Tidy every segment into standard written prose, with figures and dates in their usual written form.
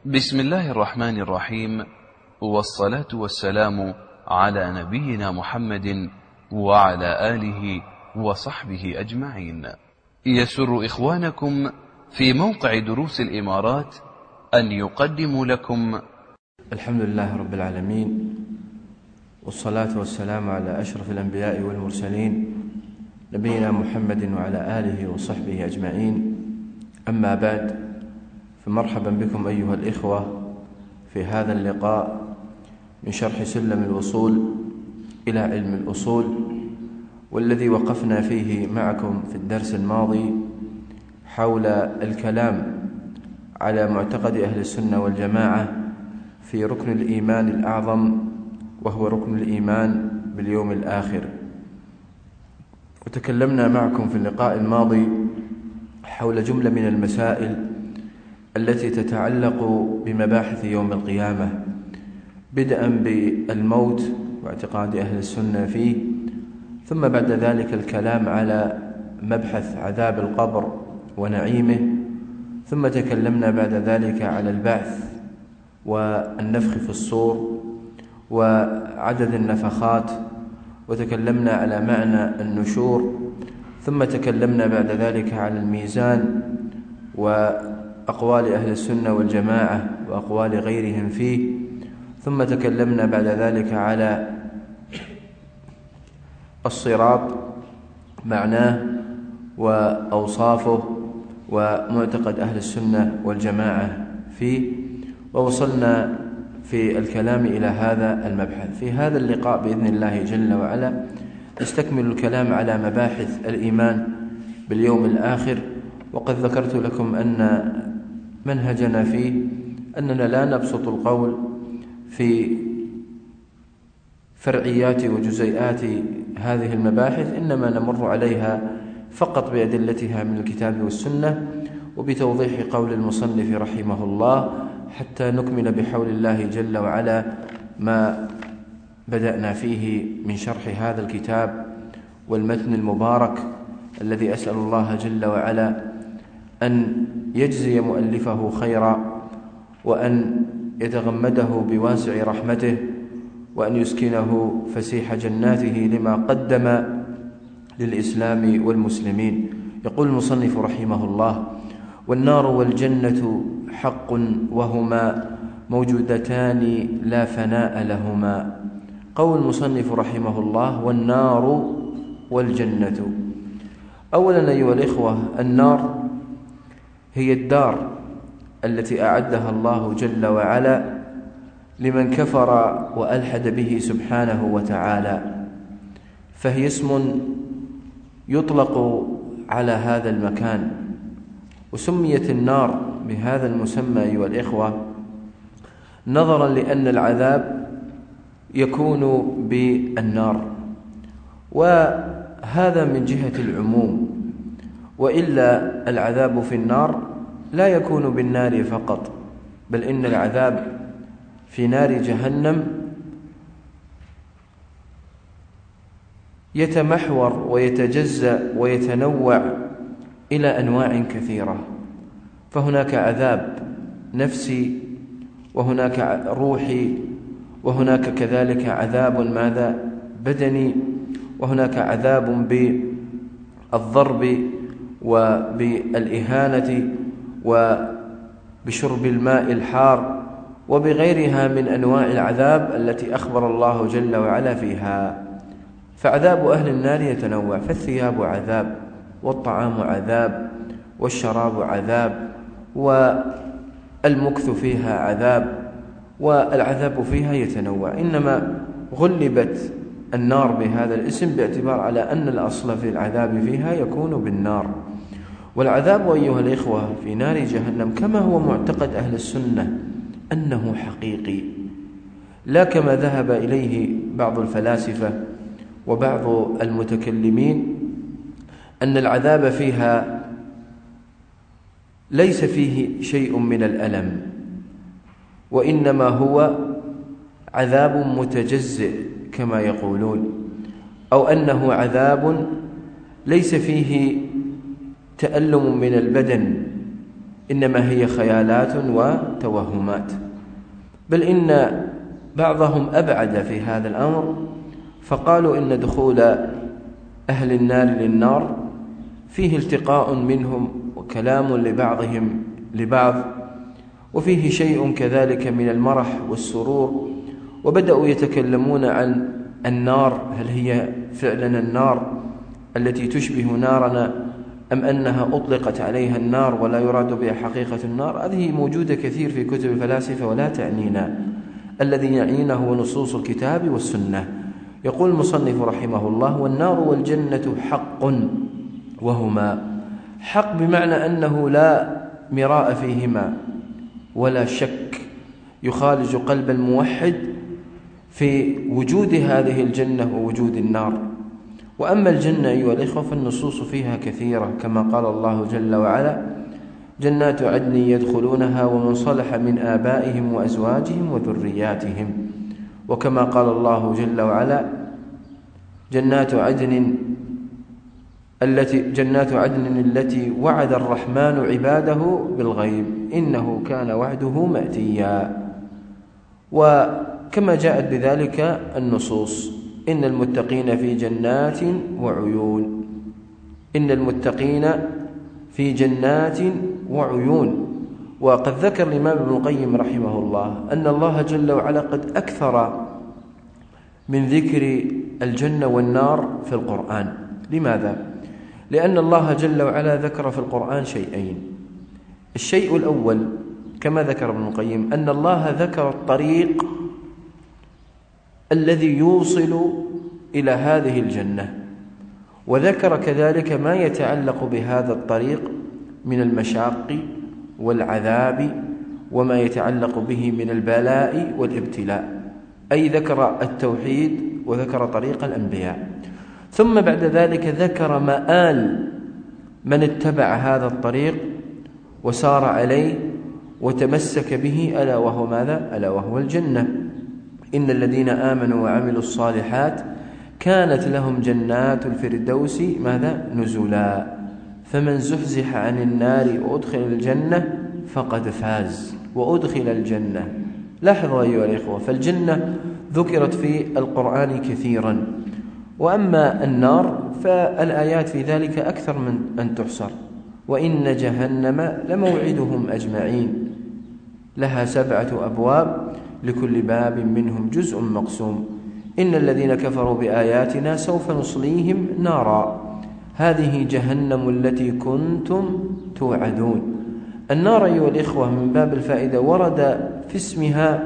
بسم الله الرحمن الرحيم، والصلاة والسلام على نبينا محمد وعلى آله وصحبه أجمعين. يسر إخوانكم في موقع دروس الإمارات أن يقدموا لكم الحمد لله رب العالمين، والصلاة والسلام على أشرف الأنبياء والمرسلين نبينا محمد وعلى آله وصحبه أجمعين. أما بعد، فمرحبا بكم أيها الإخوة في هذا اللقاء من شرح سلم الوصول إلى علم الأصول، والذي وقفنا فيه معكم في الدرس الماضي حول الكلام على معتقد أهل السنة والجماعة في ركن الإيمان الأعظم، وهو ركن الإيمان باليوم الآخر. وتكلمنا معكم في اللقاء الماضي حول جملة من المسائل التي تتعلق بمباحث يوم القيامة، بدءا بالموت واعتقاد أهل السنة فيه، ثم بعد ذلك الكلام على مبحث عذاب القبر ونعيمه، ثم تكلمنا بعد ذلك على البعث والنفخ في الصور وعدد النفخات، وتكلمنا على معنى النشور، ثم تكلمنا بعد ذلك على الميزان وأقوال أهل السنة والجماعة وأقوال غيرهم فيه، ثم تكلمنا بعد ذلك على الصراط، معناه وأوصافه ومعتقد أهل السنة والجماعة فيه، ووصلنا في الكلام إلى هذا المبحث. في هذا اللقاء بإذن الله جل وعلا نستكمل الكلام على مباحث الإيمان باليوم الآخر. وقد ذكرت لكم أن منهجنا فيه أننا لا نبسط القول في فرعيات وجزيئات هذه المباحث، إنما نمر عليها فقط بأدلتها من الكتاب والسنة وبتوضيح قول المصنف رحمه الله، حتى نكمل بحول الله جل وعلا ما بدأنا فيه من شرح هذا الكتاب والمتن المبارك، الذي أسأل الله جل وعلا أن يجزي مؤلفه خيرا، وأن يتغمده بواسع رحمته، وأن يسكنه فسيح جناته لما قدم للإسلام والمسلمين. يقول المصنف رحمه الله: والنار والجنة حق، وهما موجودتان لا فناء لهما. قول المصنف رحمه الله: والنار والجنة. أولا أيها الإخوة، النار هي الدار التي أعدها الله جل وعلا لمن كفر وألحد به سبحانه وتعالى، فهي اسم يطلق على هذا المكان. وسميت النار بهذا المسمى أيها الإخوة نظرا لأن العذاب يكون بالنار، وهذا من جهة العموم، وإلا العذاب في النار لا يكون بالنار فقط، بل إن العذاب في نار جهنم يتمحور ويتجزأ ويتنوع إلى أنواع كثيرة. فهناك عذاب نفسي، وهناك روحي، وهناك كذلك عذاب ماذا بدني، وهناك عذاب بالضرب وبالإهانة وبشرب الماء الحار وبغيرها من أنواع العذاب التي أخبر الله جل وعلا فيها. فعذاب أهل النار يتنوع، فالثياب عذاب، والطعام عذاب، والشراب عذاب، والمكث فيها عذاب، والعذاب فيها يتنوع. إنما غلبت النار بهذا الاسم باعتبار على أن الأصل في العذاب فيها يكون بالنار. والعذاب أيها الإخوة في نار جهنم كما هو معتقد أهل السنة أنه حقيقي، لا كما ذهب إليه بعض الفلاسفة وبعض المتكلمين أن العذاب فيها ليس فيه شيء من الألم، وإنما هو عذاب متجزئ كما يقولون، أو أنه عذاب ليس فيه تألم من البدن، إنما هي خيالات وتوهمات. بل إن بعضهم أبعد في هذا الأمر، فقالوا إن دخول أهل النار للنار فيه التقاء منهم وكلام لبعضهم لبعض، وفيه شيء كذلك من المرح والسرور، وبدأوا يتكلمون عن النار، هل هي فعلا النار التي تشبه نارنا أم أنها أطلقت عليها النار ولا يراد بها حقيقة النار. هذه موجودة كثير في كتب الفلاسفة ولا تعنينا، الذي يعنينا هو نصوص الكتاب والسنة. يقول المصنف رحمه الله: والنار والجنة حق، وهما حق بمعنى أنه لا مراء فيهما ولا شك يخالج قلب الموحد في وجود هذه الجنة ووجود النار. وأما الجنة أيها الإخوة فالنصوص فيها كثيرة، كما قال الله جل وعلا: جنات عدن يدخلونها ومن صلح من آبائهم وأزواجهم وذرياتهم. وكما قال الله جل وعلا: جنات عدن التي وعد الرحمن عباده بالغيب إنه كان وعده مأتيا. وكما جاءت بذلك النصوص: إن المتقين في جنات وعيون، إن المتقين في جنات وعيون. وقد ذكر الإمام ابن القيم رحمه الله أن الله جل وعلا قد أكثر من ذكر الجنة والنار في القرآن. لماذا؟ لأن الله جل وعلا ذكر في القرآن شيئين. الشيء الأول كما ذكر ابن القيم أن الله ذكر الطريق الذي يوصل إلى هذه الجنة، وذكر كذلك ما يتعلق بهذا الطريق من المشاق والعذاب وما يتعلق به من البلاء والابتلاء، أي ذكر التوحيد وذكر طريق الأنبياء. ثم بعد ذلك ذكر مآل من اتبع هذا الطريق وسار عليه وتمسك به، ألا وهو ماذا؟ ألا وهو الجنة. إن الذين آمنوا وعملوا الصالحات كانت لهم جنات الفردوس ماذا؟ نزلا، فمن زحزح عن النار وأدخل الجنة فقد فاز وأدخل الجنة. لاحظوا أيها الإخوة، فالجنة ذكرت في القرآن كثيرا، وأما النار فالآيات في ذلك أكثر من أن تحصر. وإن جهنم لموعدهم أجمعين لها 7 أبواب لكل باب منهم جزء مقسوم. إن الذين كفروا بآياتنا سوف نصليهم نارا هذه جهنم التي كنتم توعدون. النار أيها الإخوة من باب الفائدة ورد في اسمها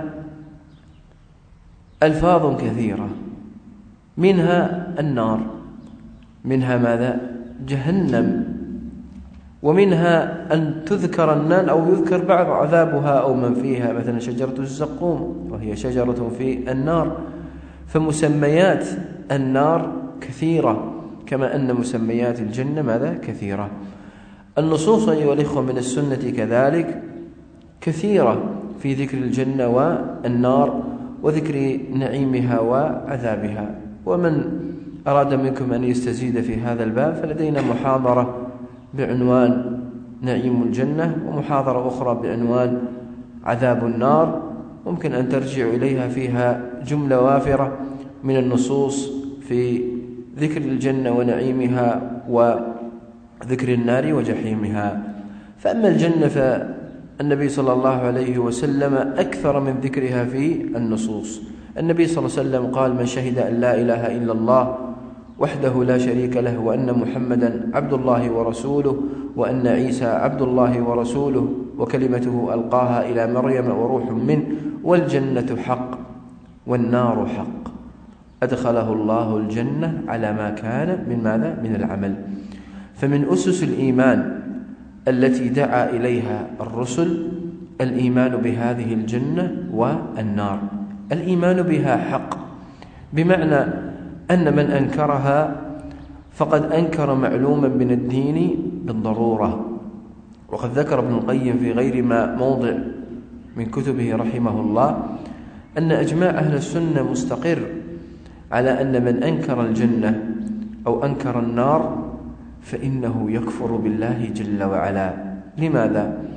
ألفاظ كثيرة، منها النار، منها ماذا؟ جهنم، ومنها أن تذكر النار أو يذكر بعض عذابها أو من فيها، مثلا شجرة الزقوم وهي شجرة في النار. فمسميات النار كثيرة كما أن مسميات الجنة ماذا؟ كثيرة. النصوص أيها الإخوة من السنة كذلك كثيرة في ذكر الجنة والنار وذكر نعيمها وعذابها. ومن أراد منكم أن يستزيد في هذا الباب فلدينا محاضرة بعنوان نعيم الجنة ومحاضرة أخرى بعنوان عذاب النار، ممكن أن ترجع إليها، فيها جملة وافرة من النصوص في ذكر الجنة ونعيمها وذكر النار وجحيمها. فأما الجنة فالنبي صلى الله عليه وسلم أكثر من ذكرها في النصوص. النبي صلى الله عليه وسلم قال: من شهد أن لا إله إلا الله وحده لا شريك له وأن محمدا عبد الله ورسوله وأن عيسى عبد الله ورسوله وكلمته ألقاها إلى مريم وروح منه والجنة حق والنار حق أدخله الله الجنة على ما كان من ماذا؟ من العمل. فمن أسس الإيمان التي دعا إليها الرسل الإيمان بهذه الجنة والنار. الإيمان بها حق، بمعنى أن من أنكرها فقد أنكر معلوما من الدين بالضرورة. وقد ذكر ابن القيم في غير ما موضع من كتبه رحمه الله أن إجماع أهل السنة مستقر على أن من أنكر الجنة أو أنكر النار فإنه يكفر بالله جل وعلا. لماذا؟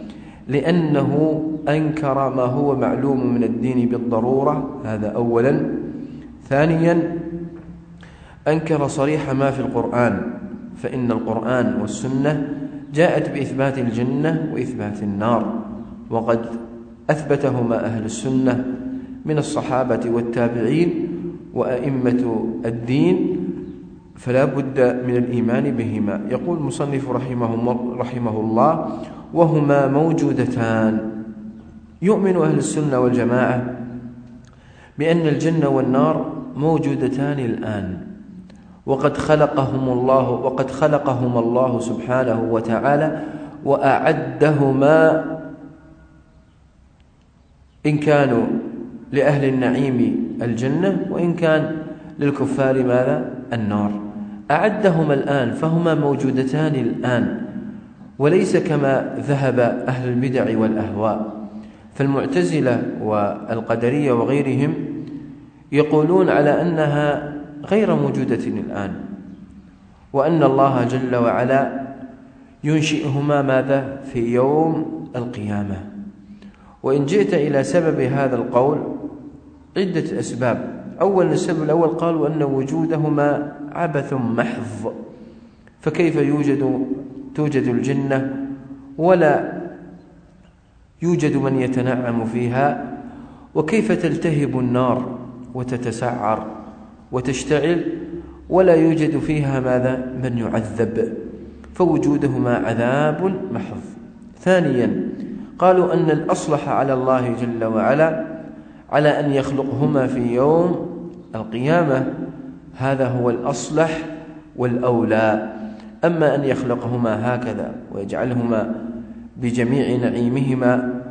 لأنه أنكر ما هو معلوم من الدين بالضرورة، هذا أولا. ثانيا أنكر صريح ما في القرآن، فإن القرآن والسنة جاءت بإثبات الجنة وإثبات النار، وقد أثبتهما أهل السنة من الصحابة والتابعين وأئمة الدين، فلا بد من الإيمان بهما. يقول المصنف رحمه الله: وهما موجودتان. يؤمن أهل السنة والجماعة بأن الجنة والنار موجودتان الآن، وقد خلقهما الله سبحانه وتعالى وأعدهما، إن كانوا لأهل النعيم الجنة، وإن كان للكفار ماذا؟ النار. أعدهما الآن، فهما موجودتان الآن، وليس كما ذهب أهل البدع والأهواء. فالمعتزلة والقدرية وغيرهم يقولون على أنها غير موجودة الآن، وأن الله جل وعلا ينشئهما ماذا؟ في يوم القيامة. وإن جئت إلى سبب هذا القول عدة أسباب. أولا السبب الأول قالوا أن وجودهما عبث محض، فكيف توجد الجنة ولا يوجد من يتنعم فيها؟ وكيف تلتهب النار وتتسعر وتشتعل ولا يوجد فيها ماذا؟ من يعذب؟ فوجودهما عذاب محض. ثانيا قالوا أن الأصلح على الله جل وعلا على أن يخلقهما في يوم القيامة، هذا هو الأصلح والأولى. أما أن يخلقهما هكذا ويجعلهما بجميع نعيمهما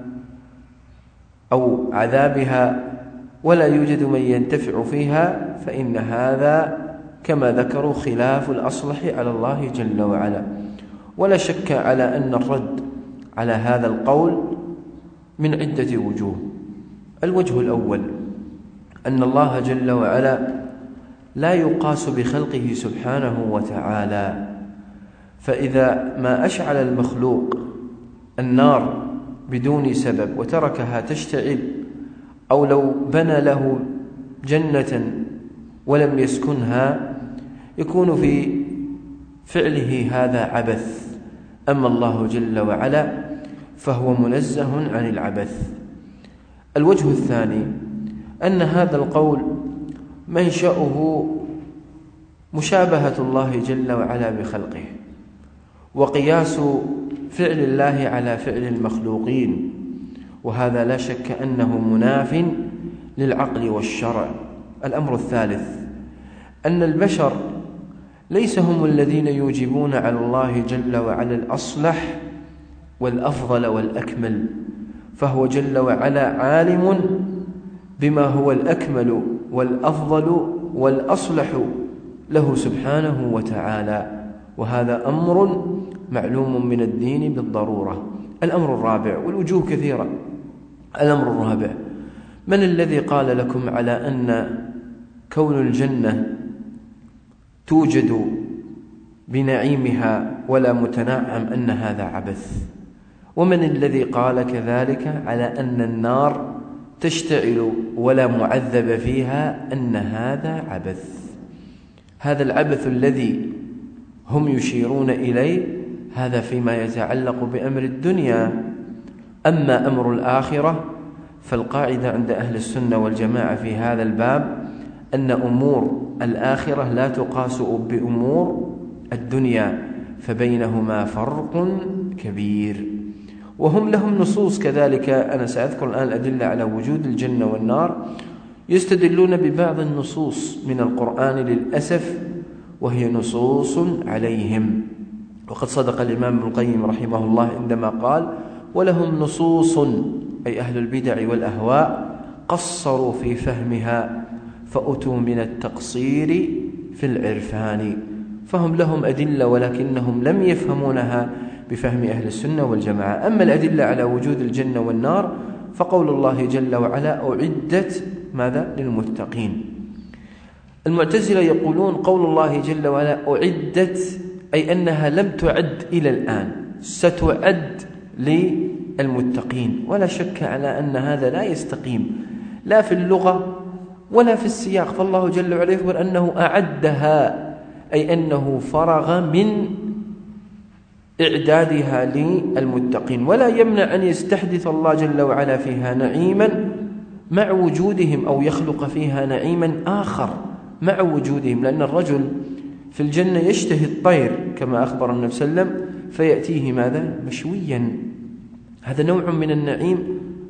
أو عذابها ولا يوجد من ينتفع فيها، فإن هذا كما ذكروا خلاف الأصلح على الله جل وعلا. ولا شك على أن الرد على هذا القول من عدة وجوه. الوجه الأول أن الله جل وعلا لا يقاس بخلقه سبحانه وتعالى، فإذا ما أشعل المخلوق النار بدون سبب وتركها تشتعل، أو لو بنى له جنة ولم يسكنها، يكون في فعله هذا عبث. أما الله جل وعلا فهو منزه عن العبث. الوجه الثاني أن هذا القول منشأه مشابهة الله جل وعلا بخلقه، وقياس فعل الله على فعل المخلوقين، وهذا لا شك أنه مناف للعقل والشرع. الأمر الثالث أن البشر ليس هم الذين يوجبون على الله جل وعلا الأصلح والأفضل والأكمل، فهو جل وعلا عالم بما هو الأكمل والأفضل والأصلح له سبحانه وتعالى، وهذا أمر معلوم من الدين بالضرورة. الأمر الرابع، والوجوه كثيرة. الأمر الرابع: من الذي قال لكم على أن كون الجنة توجد بنعيمها ولا متنعم أن هذا عبث؟ ومن الذي قال كذلك على أن النار تشتعل ولا معذب فيها أن هذا عبث؟ هذا العبث الذي هم يشيرون إليه هذا فيما يتعلق بأمر الدنيا. أما أمر الآخرة فالقاعدة عند أهل السنة والجماعة في هذا الباب أن أمور الآخرة لا تقاس بأمور الدنيا، فبينهما فرق كبير. وهم لهم نصوص كذلك، أنا سأذكر الآن الأدلة على وجود الجنة والنار، يستدلون ببعض النصوص من القرآن للأسف، وهي نصوص عليهم. وقد صدق الإمام ابن القيم رحمه الله عندما قال: ولهم نصوص، أي أهل البدع والأهواء، قصروا في فهمها فأتوا من التقصير في العرفان. فهم لهم أدلة ولكنهم لم يفهمونها بفهم أهل السنة والجماعة. أما الأدلة على وجود الجنة والنار فقول الله جل وعلا: أعدت ماذا؟ للمتقين. المعتزلة يقولون قول الله جل وعلا أعدت أي أنها لم تعد إلى الآن، ستعد للمتقين. ولا شك على أن هذا لا يستقيم لا في اللغة ولا في السياق، فالله جل وعلا يخبر أنه أعدها، أي أنه فرغ من إعدادها للمتقين. ولا يمنع أن يستحدث الله جل وعلا فيها نعيما مع وجودهم، أو يخلق فيها نعيما آخر مع وجودهم، لأن الرجل في الجنة يشتهي الطير كما أخبر النبي صلى الله عليه وسلم فيأتيه ماذا؟ مشويا. هذا نوع من النعيم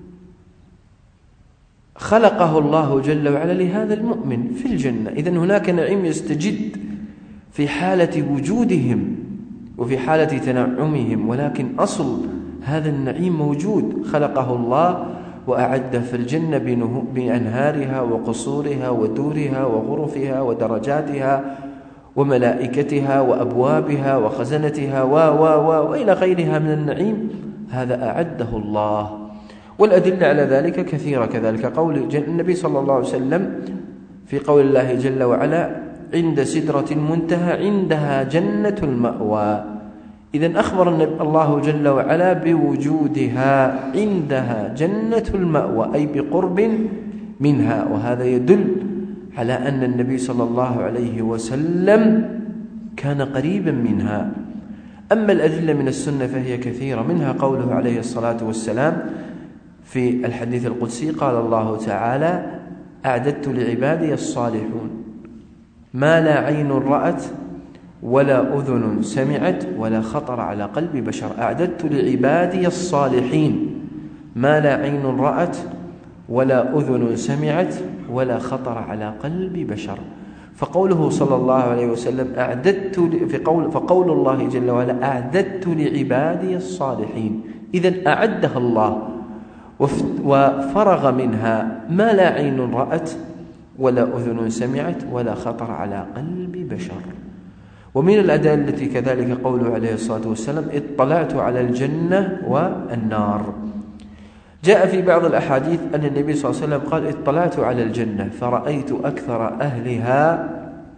خلقه الله جل وعلا لهذا المؤمن في الجنة. إذن هناك نعيم يستجد في حالة وجودهم وفي حالة تنعمهم، ولكن أصل هذا النعيم موجود خلقه الله وأعد في الجنة بأنهارها وقصورها ودورها وغرفها ودرجاتها وملائكتها وأبوابها وخزنتها وإلى غيرها من النعيم، هذا أعده الله. والأدلة على ذلك كثيرة كذلك. قول النبي صلى الله عليه وسلم في قول الله جل وعلا: عند سدرة المنتهى عندها جنة المأوى. إذن أخبر الله جل وعلا بوجودها عندها جنة المأوى، أي بقرب منها، وهذا يدل على أن النبي صلى الله عليه وسلم كان قريبا منها. أما الأدلة من السنة فهي كثيرة، منها قوله عليه الصلاة والسلام في الحديث القدسي: قال الله تعالى: أعددت لعبادي الصالحون ما لا عين رأت ولا أذن سمعت ولا خطر على قلب بشر. أعددت لعبادي الصالحين ما لا عين رأت ولا أذن سمعت ولا خطر على قلب بشر. فقوله صلى الله عليه وسلم فقول الله جل وعلا: أعددت لعبادي الصالحين، إذن أعدها الله وفرغ منها ما لا عين رأت ولا أذن سمعت ولا خطر على قلب بشر. ومن الأدلة كذلك قوله عليه الصلاة والسلام: اطلعت على الجنة والنار. جاء في بعض الأحاديث أن النبي صلى الله عليه وسلم قال: اطلعت على الجنة فرأيت أكثر أهلها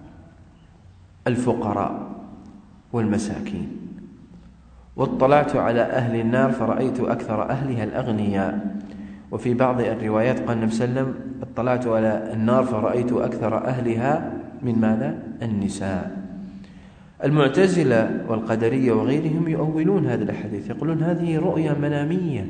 الفقراء والمساكين، واطلعت على أهل النار فرأيت أكثر أهلها الأغنياء. وفي بعض الروايات قال النبي صلى الله عليه وسلم: اطلعت على النار فرأيت أكثر أهلها من ماذا؟ النساء. المعتزلة والقدرية وغيرهم يؤولون هذا الحديث، يقولون هذه رؤيا منامية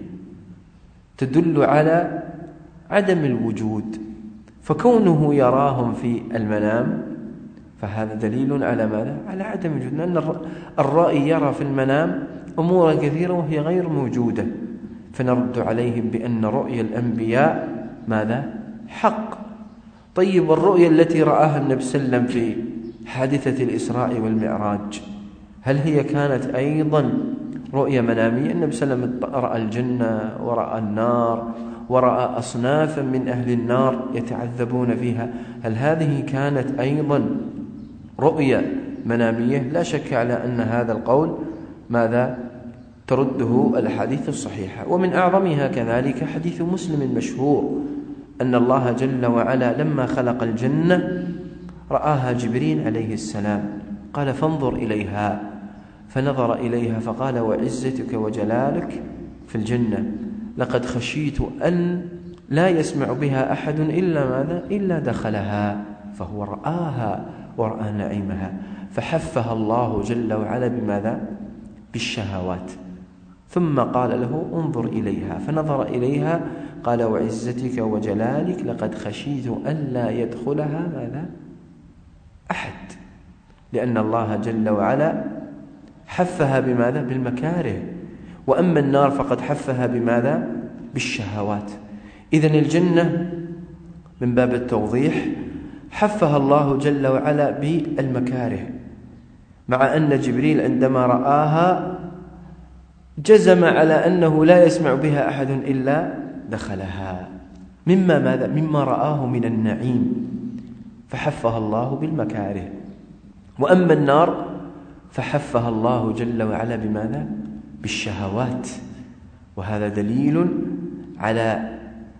تدل على عدم الوجود، فكونه يراهم في المنام فهذا دليل على ماذا؟ على عدم الوجود، لأن الرائي يرى في المنام أمور كثيرة وهي غير موجودة. فنرد عليهم بأن رؤيا الأنبياء ماذا؟ حق. طيب، الرؤيا التي رآها النبي صلى الله عليه وسلم في حادثة الإسراء والمعراج هل هي كانت أيضا رؤيا منامية؟ النبي صلى الله عليه وسلم رأى الجنة ورأى النار ورأى أصنافا من أهل النار يتعذبون فيها، هل هذه كانت أيضا رؤيا منامية؟ لا شك على أن هذا القول ماذا؟ ترده الأحاديث الصحيحة. ومن أعظمها كذلك حديث مسلم المشهور أن الله جل وعلا لما خلق الجنة رآها جبريل عليه السلام، قال: فانظر إليها، فنظر إليها فقال: وعزتك وجلالك في الجنة لقد خشيت أن لا يسمع بها أحد إلا ماذا؟ إلا دخلها. فهو رآها ورأى نعيمها، فحفها الله جل وعلا بماذا؟ بالشهوات. ثم قال له: انظر إليها، فنظر إليها قال: وعزتك وجلالك لقد خشيت أن لا يدخلها ماذا؟ أحد، لأن الله جل وعلا حفها بماذا؟ بالمكاره. وأما النار فقد حفها بماذا؟ بالشهوات. إذن الجنة من باب التوضيح حفها الله جل وعلا بالمكاره، مع أن جبريل عندما رآها جزم على أنه لا يسمع بها أحد إلا دخلها، مما ماذا؟ مما رآه من النعيم، فحفها الله بالمكاره. وأما النار فحفها الله جل وعلا بماذا؟ بالشهوات. وهذا دليل على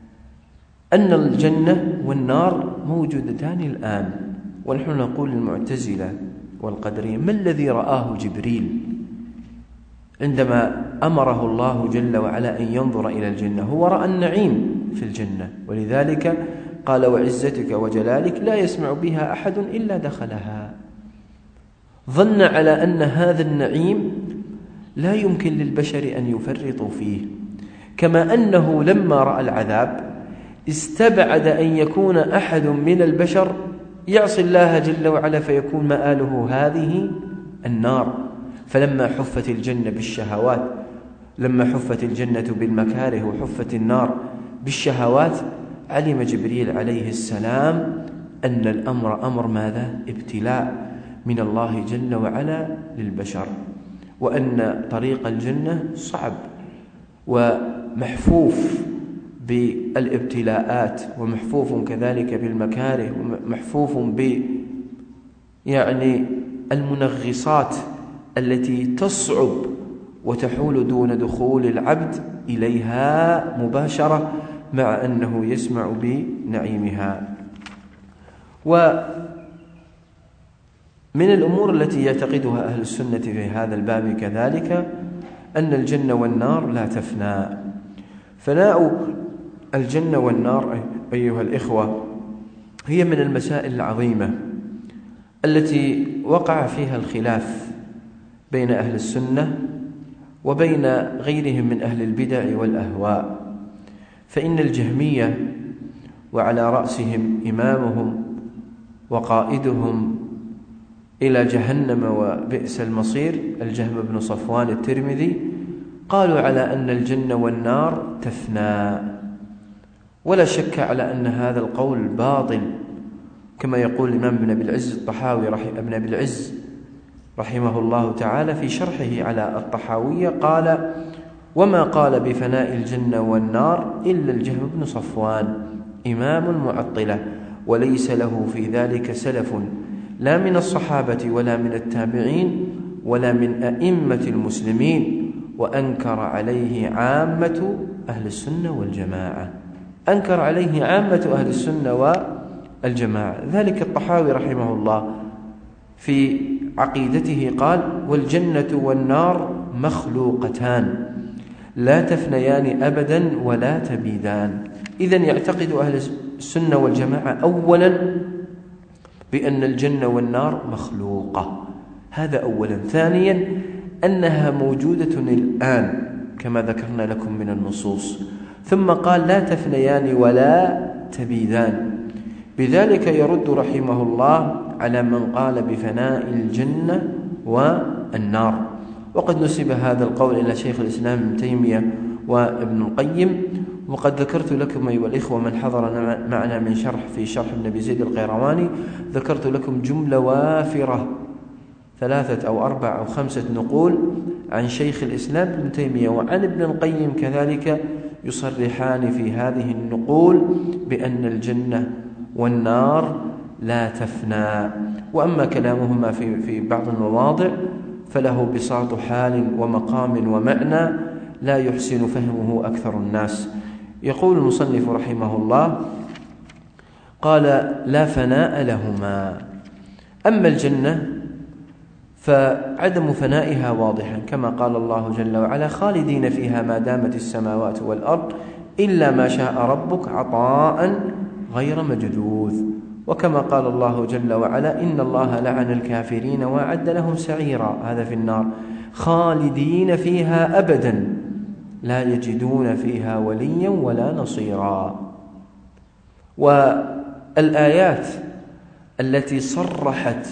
أن الجنة والنار موجودتان الآن. ونحن نقول للمعتزلة والقدرية: ما الذي رآه جبريل عندما أمره الله جل وعلا أن ينظر إلى الجنة، هو رأى النعيم في الجنة، ولذلك قال وعزتك وجلالك لا يسمع بها أحد إلا دخلها. ظن على أن هذا النعيم لا يمكن للبشر أن يفرطوا فيه، كما أنه لما رأى العذاب استبعد أن يكون أحد من البشر يعصي الله جل وعلا فيكون مآله هذه النار. فلما حفت الجنة بالشهوات، لما حفت الجنة بالمكاره وحفت النار بالشهوات، علم جبريل عليه السلام أن الأمر أمر ماذا؟ ابتلاء من الله جل وعلا للبشر، وأن طريق الجنة صعب ومحفوف بالابتلاءات، ومحفوف كذلك بالمكاره، ومحفوف المنغصات التي تصعب وتحول دون دخول العبد إليها مباشرة، مع أنه يسمع بنعيمها. ومن الأمور التي يعتقدها أهل السنة في هذا الباب كذلك أن الجنة والنار لا تفنى. فناء الجنة والنار أيها الإخوة هي من المسائل العظيمة التي وقع فيها الخلاف بين أهل السنة وبين غيرهم من أهل البدع والأهواء. فإن الجهمية وعلى رأسهم إمامهم وقائدهم إلى جهنم وبئس المصير الجهم بن صفوان الترمذي قالوا على أن الجنة والنار تفنى، ولا شك على أن هذا القول باطل، كما يقول الإمام ابن أبي العز الطحاوي ابن أبي العز رحمه الله تعالى في شرحه على الطحاوية، قال وما قال بفناء الجنة والنار إلا الجهم بن صفوان إمام المعطلة، وليس له في ذلك سلف لا من الصحابة ولا من التابعين ولا من أئمة المسلمين، وأنكر عليه عامة أهل السنة والجماعة، أنكر عليه عامة أهل السنة والجماعة. ذلك الطحاوي رحمه الله في عقيدته قال والجنة والنار مخلوقتان لا تفنيان أبدا ولا تبيدان. إذن يعتقد أهل السنة والجماعة أولا بأن الجنة والنار مخلوقة، هذا أولا. ثانيا أنها موجودة الآن كما ذكرنا لكم من النصوص. ثم قال لا تفنيان ولا تبيدان. بذلك يرد رحمه الله على من قال بفناء الجنة والنار. وقد نسب هذا القول إلى شيخ الإسلام ابن تيمية وابن القيم. وقد ذكرت لكم أيها الإخوة من حضر معنا من في شرح ابن أبي زيد القيرواني، ذكرت لكم جملة وافرة 3 أو 4 أو 5 نقول عن شيخ الإسلام ابن تيمية وعن ابن القيم كذلك يصرحان في هذه النقول بأن الجنة والنار لا تفنى. وأما كلامهما في بعض المواضع فله بساط حال ومقام ومعنى لا يحسن فهمه أكثر الناس. يقول المصنف رحمه الله قال لا فناء لهما. أما الجنة فعدم فنائها واضحا، كما قال الله جل وعلا خالدين فيها ما دامت السماوات والأرض إلا ما شاء ربك عطاء غير مجذوذ. وكما قال الله جل وعلا إن الله لعن الكافرين وأعد لهم سعيرا، هذا في النار، خالدين فيها أبدا لا يجدون فيها وليا ولا نصيرا. والآيات التي صرحت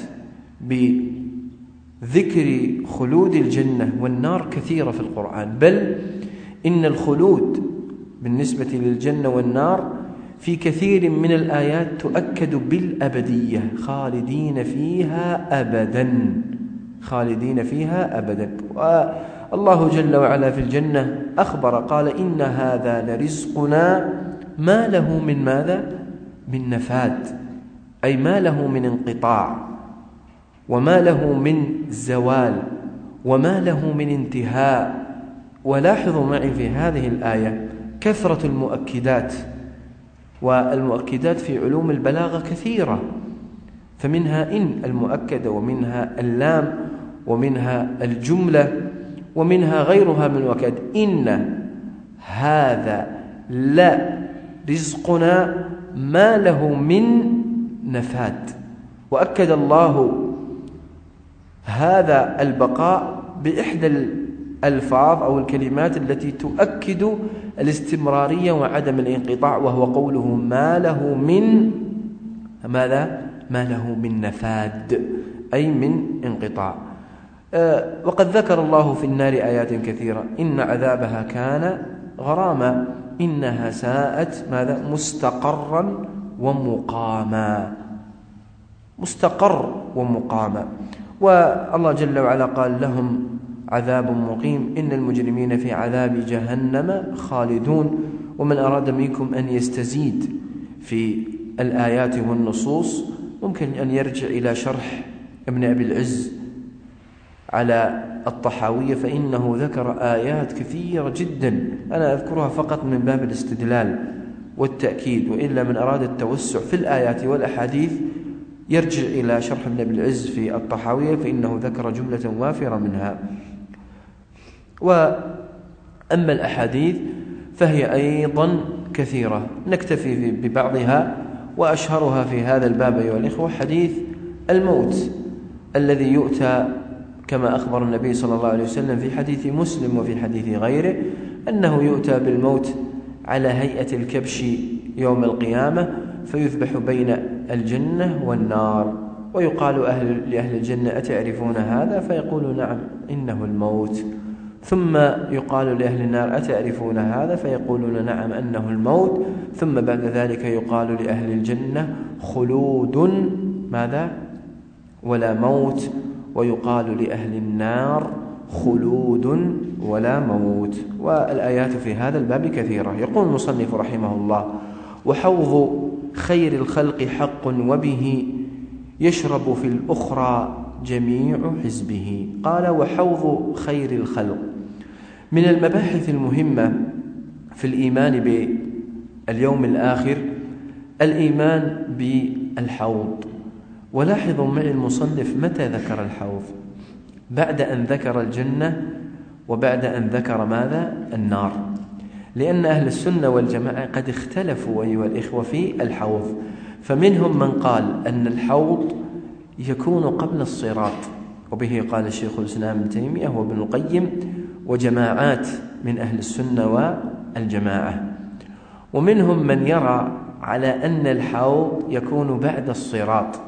بذكر خلود الجنة والنار كثيرة في القرآن، بل إن الخلود بالنسبة للجنة والنار في كثير من الآيات تؤكد بالأبدية، خالدين فيها أبدا، خالدين فيها أبدا. والله جل وعلا في الجنة أخبر قال إن هذا لرزقنا ما له من ماذا؟ من نفاد، أي ما له من انقطاع، وما له من زوال، وما له من انتهاء. ولاحظوا معي في هذه الآية كثرة المؤكدات، والمؤكدات في علوم البلاغة كثيرة، فمنها إن المؤكدة، ومنها اللام، ومنها الجملة، ومنها غيرها من وكد إن هذا لا رزقنا ما له من نفاد. وأكد الله هذا البقاء بإحدى الألفاظ أو الكلمات التي تؤكد الاستمرارية وعدم الانقطاع، وهو قوله ما له من ماذا؟ ما له من نفاد، أي من انقطاع. وقد ذكر الله في النار آيات كثيرة: إن عذابها كان غراما، إنها ساءت ماذا؟ مستقرا ومقاما. مستقر ومقاما. والله جل وعلا قال لهم عذاب مقيم، إن المجرمين في عذاب جهنم خالدون. ومن أراد منكم أن يستزيد في الآيات والنصوص ممكن أن يرجع إلى شرح ابن أبي العز على الطحاوية، فإنه ذكر آيات كثيرة جدا، أنا أذكرها فقط من باب الاستدلال والتأكيد، وإلا من أراد التوسع في الآيات والأحاديث يرجع إلى شرح ابن أبي العز في الطحاوية، فإنه ذكر جملة وافرة منها. وأما الأحاديث فهي أيضا كثيرة، نكتفي ببعضها، وأشهرها في هذا الباب أيها الإخوة حديث الموت الذي يؤتى كما أخبر النبي صلى الله عليه وسلم في حديث مسلم وفي حديث غيره أنه يؤتى بالموت على هيئة الكبش يوم القيامة، فيذبح بين الجنة والنار، ويقال لأهل الجنة أتعرفون هذا؟ فيقول نعم إنه الموت. ثم يقال لأهل النار أتعرفون هذا؟ فيقولون نعم أنه الموت. ثم بعد ذلك يقال لأهل الجنة خلود ماذا؟ ولا موت. ويقال لأهل النار خلود ولا موت. والآيات في هذا الباب كثيرة. يقول المصنف رحمه الله: وحوض خير الخلق حق، وبه يشرب في الأخرى جميع حزبه. قال: وحوض خير الخلق. من المباحث المهمة في الإيمان باليوم الآخر الإيمان بالحوض. ولاحظوا معي المصنف متى ذكر الحوض؟ بعد أن ذكر الجنة وبعد أن ذكر ماذا؟ النار. لأن أهل السنة والجماعة قد اختلفوا أيها الإخوة في الحوض، فمنهم من قال أن الحوض يكون قبل الصراط، وبه قال الشيخ الإسلام ابن تيمية وابن القيم وجماعات من أهل السنة والجماعة. ومنهم من يرى على أن الحوض يكون بعد الصراط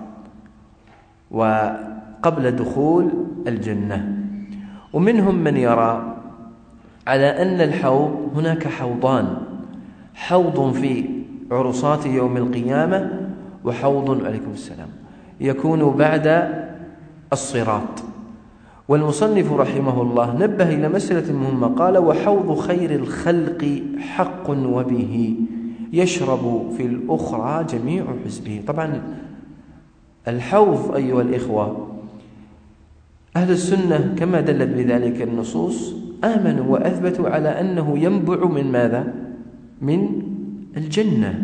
وقبل دخول الجنة. ومنهم من يرى على أن الحوض هناك حوضان: حوض في عرصات يوم القيامة، وحوض عليكم السلام يكون بعد الصراط. والمصنف رحمه الله نبه إلى مسألة مهمة، قال: وحوض خير الخلق حق، وبه يشرب في الأخرى جميع حزبه. طبعا الحوض أيها الإخوة أهل السنة كما دلت بذلك النصوص آمنوا وأثبتوا على أنه ينبع من ماذا؟ من الجنة.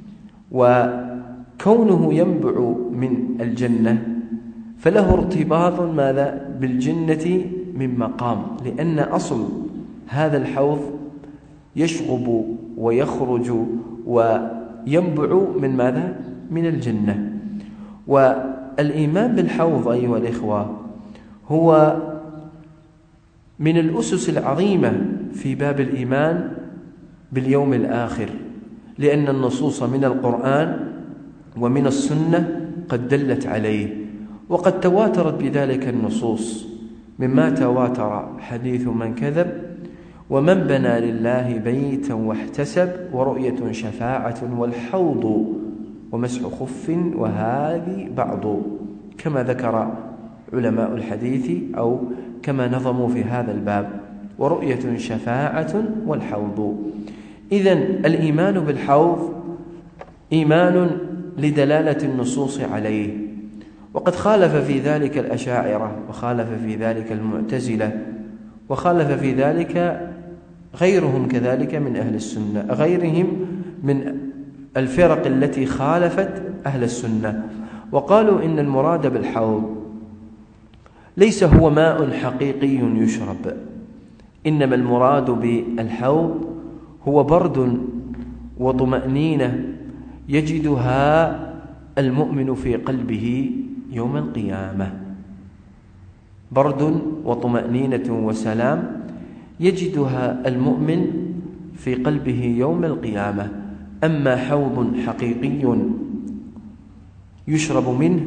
وكونه ينبع من الجنة فله ارتباط ماذا؟ بالجنة من مقام، لأن أصل هذا الحوض يشغب ويخرج وينبع من ماذا؟ من الجنة. والإيمان بالحوض أيها الإخوة هو من الأسس العظيمة في باب الإيمان باليوم الآخر، لأن النصوص من القرآن ومن السنة قد دلت عليه، وقد تواترت بذلك النصوص، مما تواتر حديث من كذب، ومن بنى لله بيتا واحتسب، ورؤية شفاعة، والحوض، ومسح خف، وهذه بعض، كما ذكر علماء الحديث أو كما نظموا في هذا الباب: ورؤية شفاعة والحوض. إذن الإيمان بالحوض إيمان لدلالة النصوص عليه، وقد خالف في ذلك الأشاعرة، وخالف في ذلك المعتزلة، وخالف في ذلك غيرهم كذلك من أهل السنة، غيرهم من الفرق التي خالفت أهل السنة، وقالوا إن المراد بالحوض ليس هو ماء حقيقي يشرب، إنما المراد بالحوض هو برد وطمأنينة يجدها المؤمن في قلبه يوم القيامة، برد وطمأنينة وسلام يجدها المؤمن في قلبه يوم القيامة. أما حوض حقيقي يشرب منه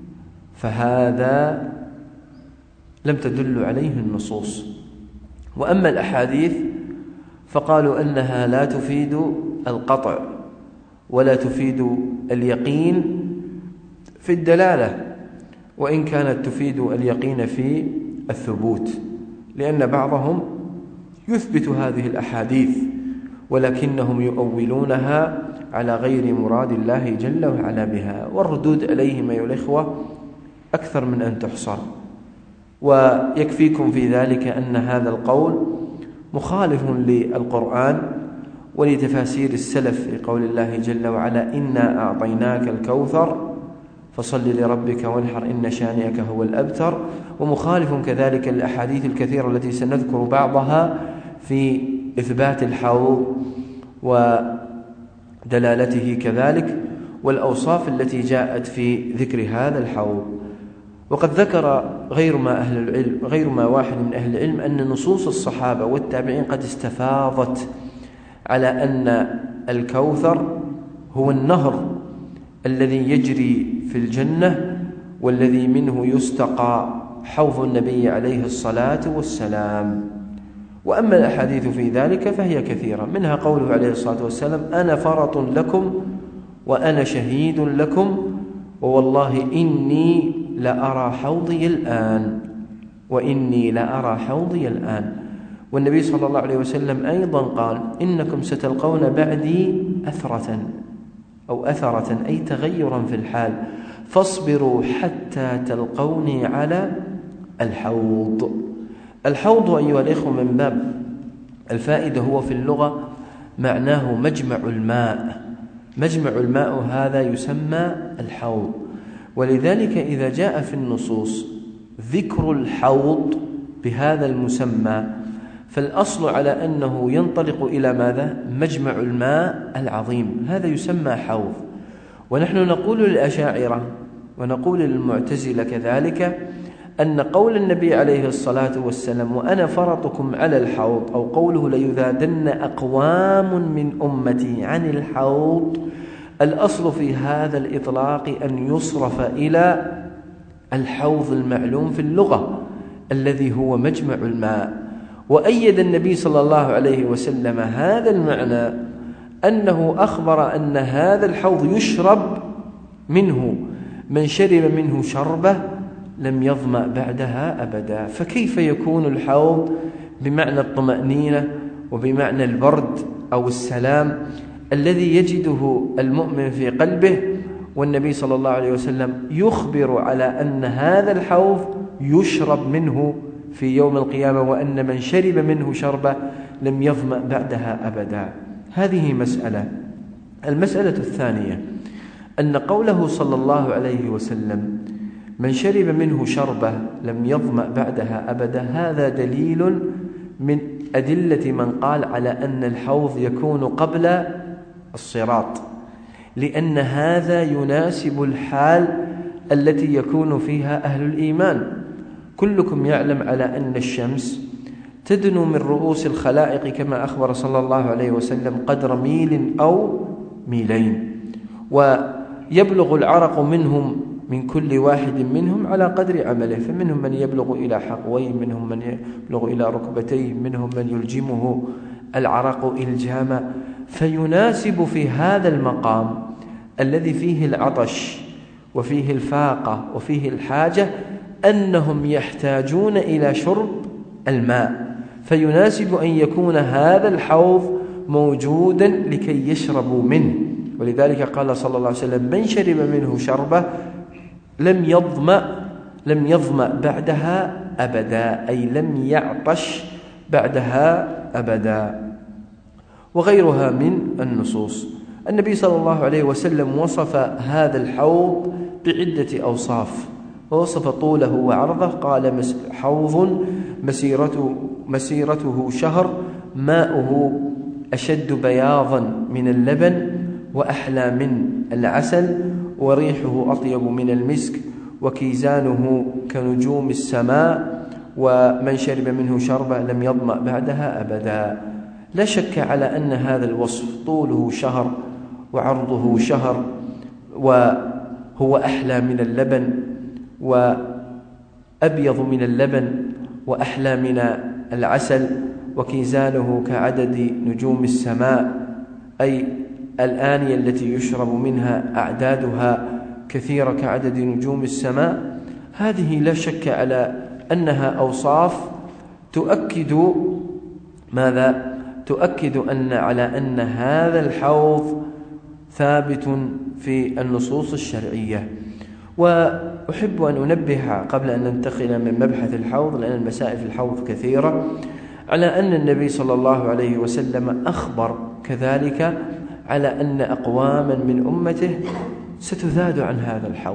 فهذا لم تدل عليه النصوص. وأما الأحاديث فقالوا أنها لا تفيد القطع ولا تفيد اليقين في الدلالة، وإن كانت تفيد اليقين في الثبوت، لأن بعضهم يثبت هذه الأحاديث ولكنهم يؤولونها على غير مراد الله جل وعلا بها. والردود عليهم أيها الإخوة أكثر من أن تحصر، ويكفيكم في ذلك أن هذا القول مخالف للقرآن ولتفاسير السلف في قول الله جل وعلا: إنا أعطيناك الكوثر فصل لربك وانحر إن شانئك هو الأبتر، ومخالف كذلك الأحاديث الكثيرة التي سنذكر بعضها في إثبات الحوض ودلالته كذلك، والأوصاف التي جاءت في ذكر هذا الحوض. وقد ذكر غير ما واحد من أهل العلم أن نصوص الصحابة والتابعين قد استفاضت على أن الكوثر هو النهر الذي يجري في الجنة والذي منه يستقى حوض النبي عليه الصلاة والسلام. وأما الأحاديث في ذلك فهي كثيرة، منها قوله عليه الصلاة والسلام: أنا فرط لكم وأنا شهيد لكم ووالله إني لأرى حوضي الآن، وإني لأرى حوضي الآن. والنبي صلى الله عليه وسلم أيضا قال: إنكم ستلقون بعدي أثرة أي تغيرا في الحال، فاصبروا حتى تلقوني على الحوض. الحوض أيها الإخوة من باب الفائدة هو في اللغة معناه مجمع الماء، مجمع الماء هذا يسمى الحوض. ولذلك إذا جاء في النصوص ذكر الحوض بهذا المسمى فالأصل على أنه ينطلق إلى ماذا؟ مجمع الماء العظيم، هذا يسمى حوض. ونحن نقول للأشاعرة ونقول للمعتزلة كذلك أن قول النبي عليه الصلاة والسلام: وأنا فرطكم على الحوض، أو قوله: ليذادن أقوام من أمتي عن الحوض، الأصل في هذا الإطلاق أن يصرف إلى الحوض المعلوم في اللغة الذي هو مجمع الماء. وأيد النبي صلى الله عليه وسلم هذا المعنى أنه أخبر أن هذا الحوض يشرب منه من شرب منه شربة لم يظمأ بعدها أبدا. فكيف يكون الحوض بمعنى الطمأنينة وبمعنى البرد أو السلام الذي يجده المؤمن في قلبه، والنبي صلى الله عليه وسلم يخبر على أن هذا الحوض يشرب منه في يوم القيامة، وأن من شرب منه شربة لم يظمأ بعدها أبدا. هذه مسألة. المسألة الثانية أن قوله صلى الله عليه وسلم: من شرب منه شربة لم يظمأ بعدها أبدا، هذا دليل من أدلة من قال على أن الحوض يكون قبل الصراط، لأن هذا يناسب الحال التي يكون فيها أهل الإيمان. كلكم يعلم على أن الشمس تدنو من رؤوس الخلائق كما أخبر صلى الله عليه وسلم قدر ميل أو ميلين، ويبلغ العرق منهم من كل واحد منهم على قدر عمله، فمنهم من يبلغ إلى حقويه، منهم من يبلغ إلى ركبتيه، منهم من يلجمه العرق إلجاما. فيناسب في هذا المقام الذي فيه العطش وفيه الفاقة وفيه الحاجة أنهم يحتاجون إلى شرب الماء، فيناسب أن يكون هذا الحوض موجودا لكي يشربوا منه. ولذلك قال صلى الله عليه وسلم: من شرب منه شربة لم يظمأ بعدها أبدا، أي لم يعطش بعدها أبدا. وغيرها من النصوص. النبي صلى الله عليه وسلم وصف هذا الحوض بعدة أوصاف، ووصف طوله وعرضه، قال: حوض مسيرته شهر، ماؤه أشد بياضا من اللبن وأحلى من العسل، وريحه أطيب من المسك، وكيزانه كنجوم السماء، ومن شرب منه شربة لم يظمأ بعدها أبدا. لا شك على أن هذا الوصف طوله شهر وعرضه شهر، وهو أحلى من اللبن وأبيض من اللبن وأحلى من العسل، وكيزانه كعدد نجوم السماء، أي الآنية التي يشرب منها أعدادها كثيرة كعدد نجوم السماء. هذه لا شك على أنها أوصاف تؤكد ماذا؟ تؤكد على أن هذا الحوض ثابت في النصوص الشرعية. وأحب أن أنبه قبل أن ننتقل من مبحث الحوض، لأن المسائل في الحوض كثيرة، على أن النبي صلى الله عليه وسلم أخبر كذلك على أن أقواما من أمته ستذاد عن هذا الحوض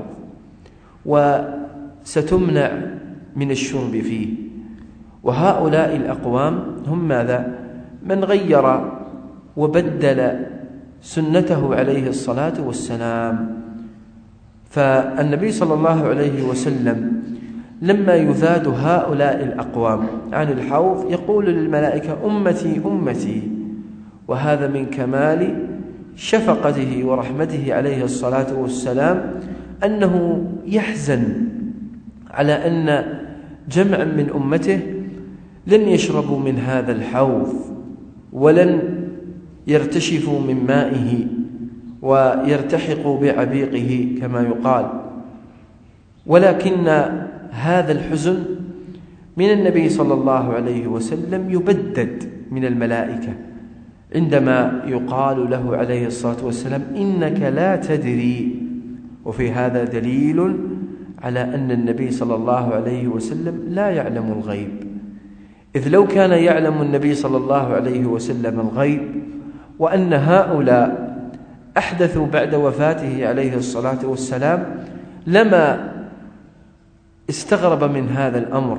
وستمنع من الشرب فيه. وهؤلاء الأقوام هم ماذا؟ من غير وبدل سنته عليه الصلاة والسلام. فالنبي صلى الله عليه وسلم لما يذاد هؤلاء الأقوام عن الحوض يقول للملائكة: أمتي أمتي. وهذا من كمال شفقته ورحمته عليه الصلاة والسلام، أنه يحزن على أن جمعا من أمته لن يشربوا من هذا الحوض ولن يرتشفوا من مائه ويرتحقوا بعبيقه كما يقال. ولكن هذا الحزن من النبي صلى الله عليه وسلم يبدد من الملائكة عندما يقال له عليه الصلاة والسلام: إنك لا تدري. وفي هذا دليل على أن النبي صلى الله عليه وسلم لا يعلم الغيب، إذ لو كان يعلم النبي صلى الله عليه وسلم الغيب وأن هؤلاء أحدثوا بعد وفاته عليه الصلاة والسلام لما استغرب من هذا الأمر،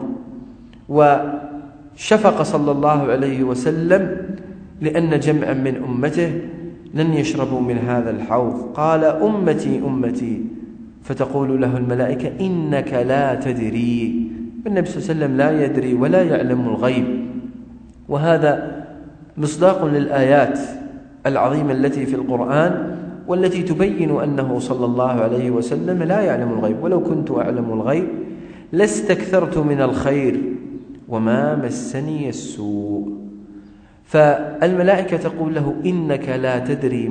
وشفق صلى الله عليه وسلم لأن جمعا من أمته لن يشربوا من هذا الحوض. قال: أمتي أمتي. فتقول له الملائكة: إنك لا تدري. النبي صلى الله عليه وسلم لا يدري ولا يعلم الغيب. وهذا مصداق للآيات العظيمة التي في القرآن والتي تبين أنه صلى الله عليه وسلم لا يعلم الغيب. ولو كنت أعلم الغيب لاستكثرت من الخير وما مسني السوء. فالملائكة تقول له: إنك لا تدري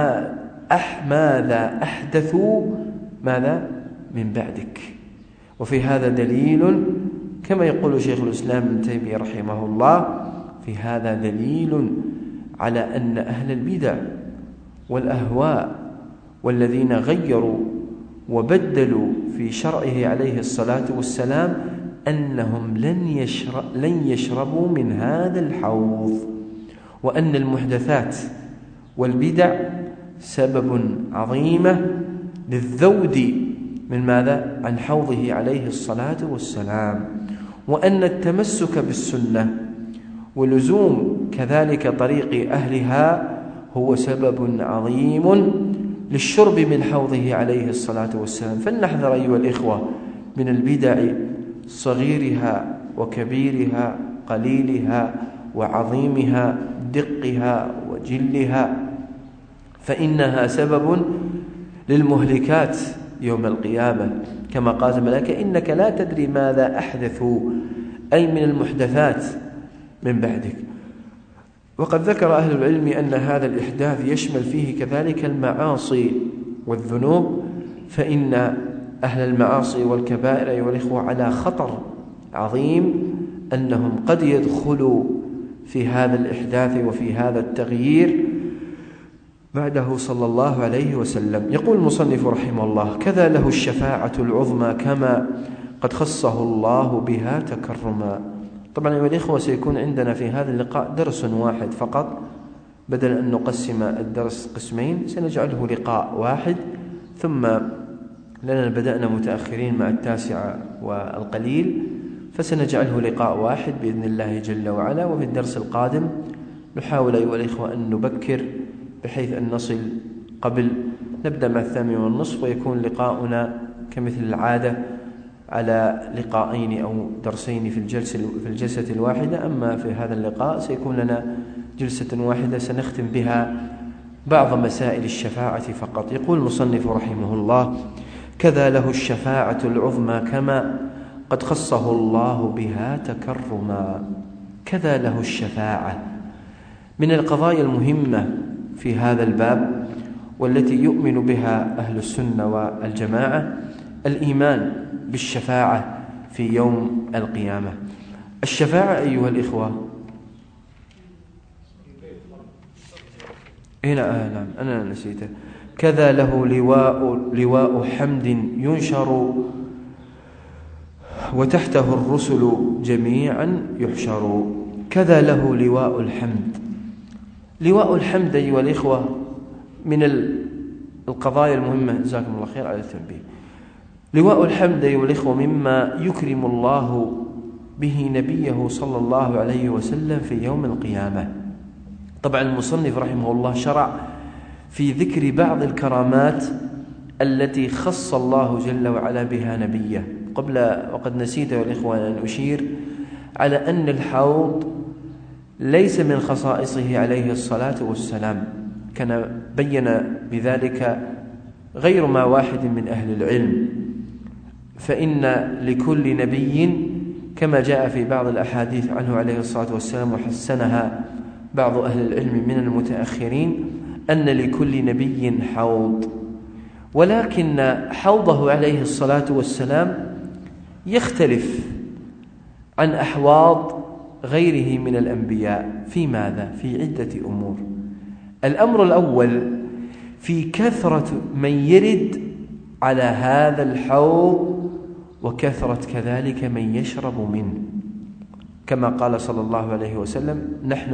ماذا أحدثوا ماذا من بعدك. وفي هذا دليل كما يقول شيخ الإسلام ابن تيمية رحمه الله، في هذا دليل على أن أهل البدع والأهواء والذين غيروا وبدلوا في شرعه عليه الصلاة والسلام أنهم لن يشربوا من هذا الحوض، وأن المحدثات والبدع سبب عظيمة للذود من ماذا؟ عن حوضه عليه الصلاة والسلام. وأن التمسك بالسنة ولزوم كذلك طريق أهلها هو سبب عظيم للشرب من حوضه عليه الصلاة والسلام. فلنحذر أيها الإخوة من البدع صغيرها وكبيرها، قليلها وعظيمها، دقها وجلها، فإنها سبب للمهلكات يوم القيامة، كما قال الملائكة: إنك لا تدري ماذا أحدثوا، أي من المحدثات من بعدك. وقد ذكر أهل العلم أن هذا الإحداث يشمل فيه كذلك المعاصي والذنوب، فإن أهل المعاصي والكبائر أيها الإخوة على خطر عظيم أنهم قد يدخلوا في هذا الإحداث وفي هذا التغيير بعده صلى الله عليه وسلم. يقول المصنف رحمه الله: كذا له الشفاعة العظمى كما قد خصه الله بها تكرما. طبعا أيها الإخوة سيكون عندنا في هذا اللقاء درس واحد فقط، بدل أن نقسم الدرس قسمين سنجعله لقاء واحد، ثم لأننا بدأنا متأخرين مع 9 والقليل، فسنجعله لقاء واحد بإذن الله جل وعلا. وفي الدرس القادم نحاول أيها الإخوة أن نبكر بحيث أن نصل قبل نبدأ مع 8:30 ويكون لقاؤنا كمثل العادة على لقاءين أو درسين في الجلسة الواحدة. أما في هذا اللقاء سيكون لنا جلسة واحدة سنختم بها بعض مسائل الشفاعة فقط. يقول المصنف رحمه الله: كذا له الشفاعة العظمى كما قد خصه الله بها تكرما. كذا له الشفاعة من القضايا المهمة في هذا الباب والتي يؤمن بها أهل السنة والجماعة الإيمان بالشفاعة في يوم القيامة. الشفاعة أيها الإخوة هنا نعم أنا نسيته. كذا له لواء حمد ينشر وتحته الرسل جميعا يحشر. كذا له لواء الحمد. لواء الحمد أيها الإخوة من القضايا المهمة، جزاكم الله خير على التنبيه. لواء الحمد أيها الإخوة مما يكرم الله به نبيه صلى الله عليه وسلم في يوم القيامة. طبعا المصنف رحمه الله شرع في ذكر بعض الكرامات التي خص الله جل وعلا بها نبيه. وقد نسيت يا الإخوة أن أشير على أن الحوض ليس من خصائصه عليه الصلاة والسلام، كان بين بذلك غير ما واحد من أهل العلم، فإن لكل نبي كما جاء في بعض الأحاديث عنه عليه الصلاة والسلام وحسنها بعض أهل العلم من المتأخرين أن لكل نبي حوض، ولكن حوضه عليه الصلاة والسلام يختلف عن أحواض غيره من الأنبياء. في ماذا؟ في عدة أمور. الأمر الأول في كثرة من يرد على هذا الحوض وكثرة كذلك من يشرب منه، كما قال صلى الله عليه وسلم: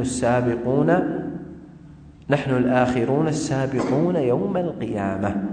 نحن الآخرون السابقون يوم القيامة.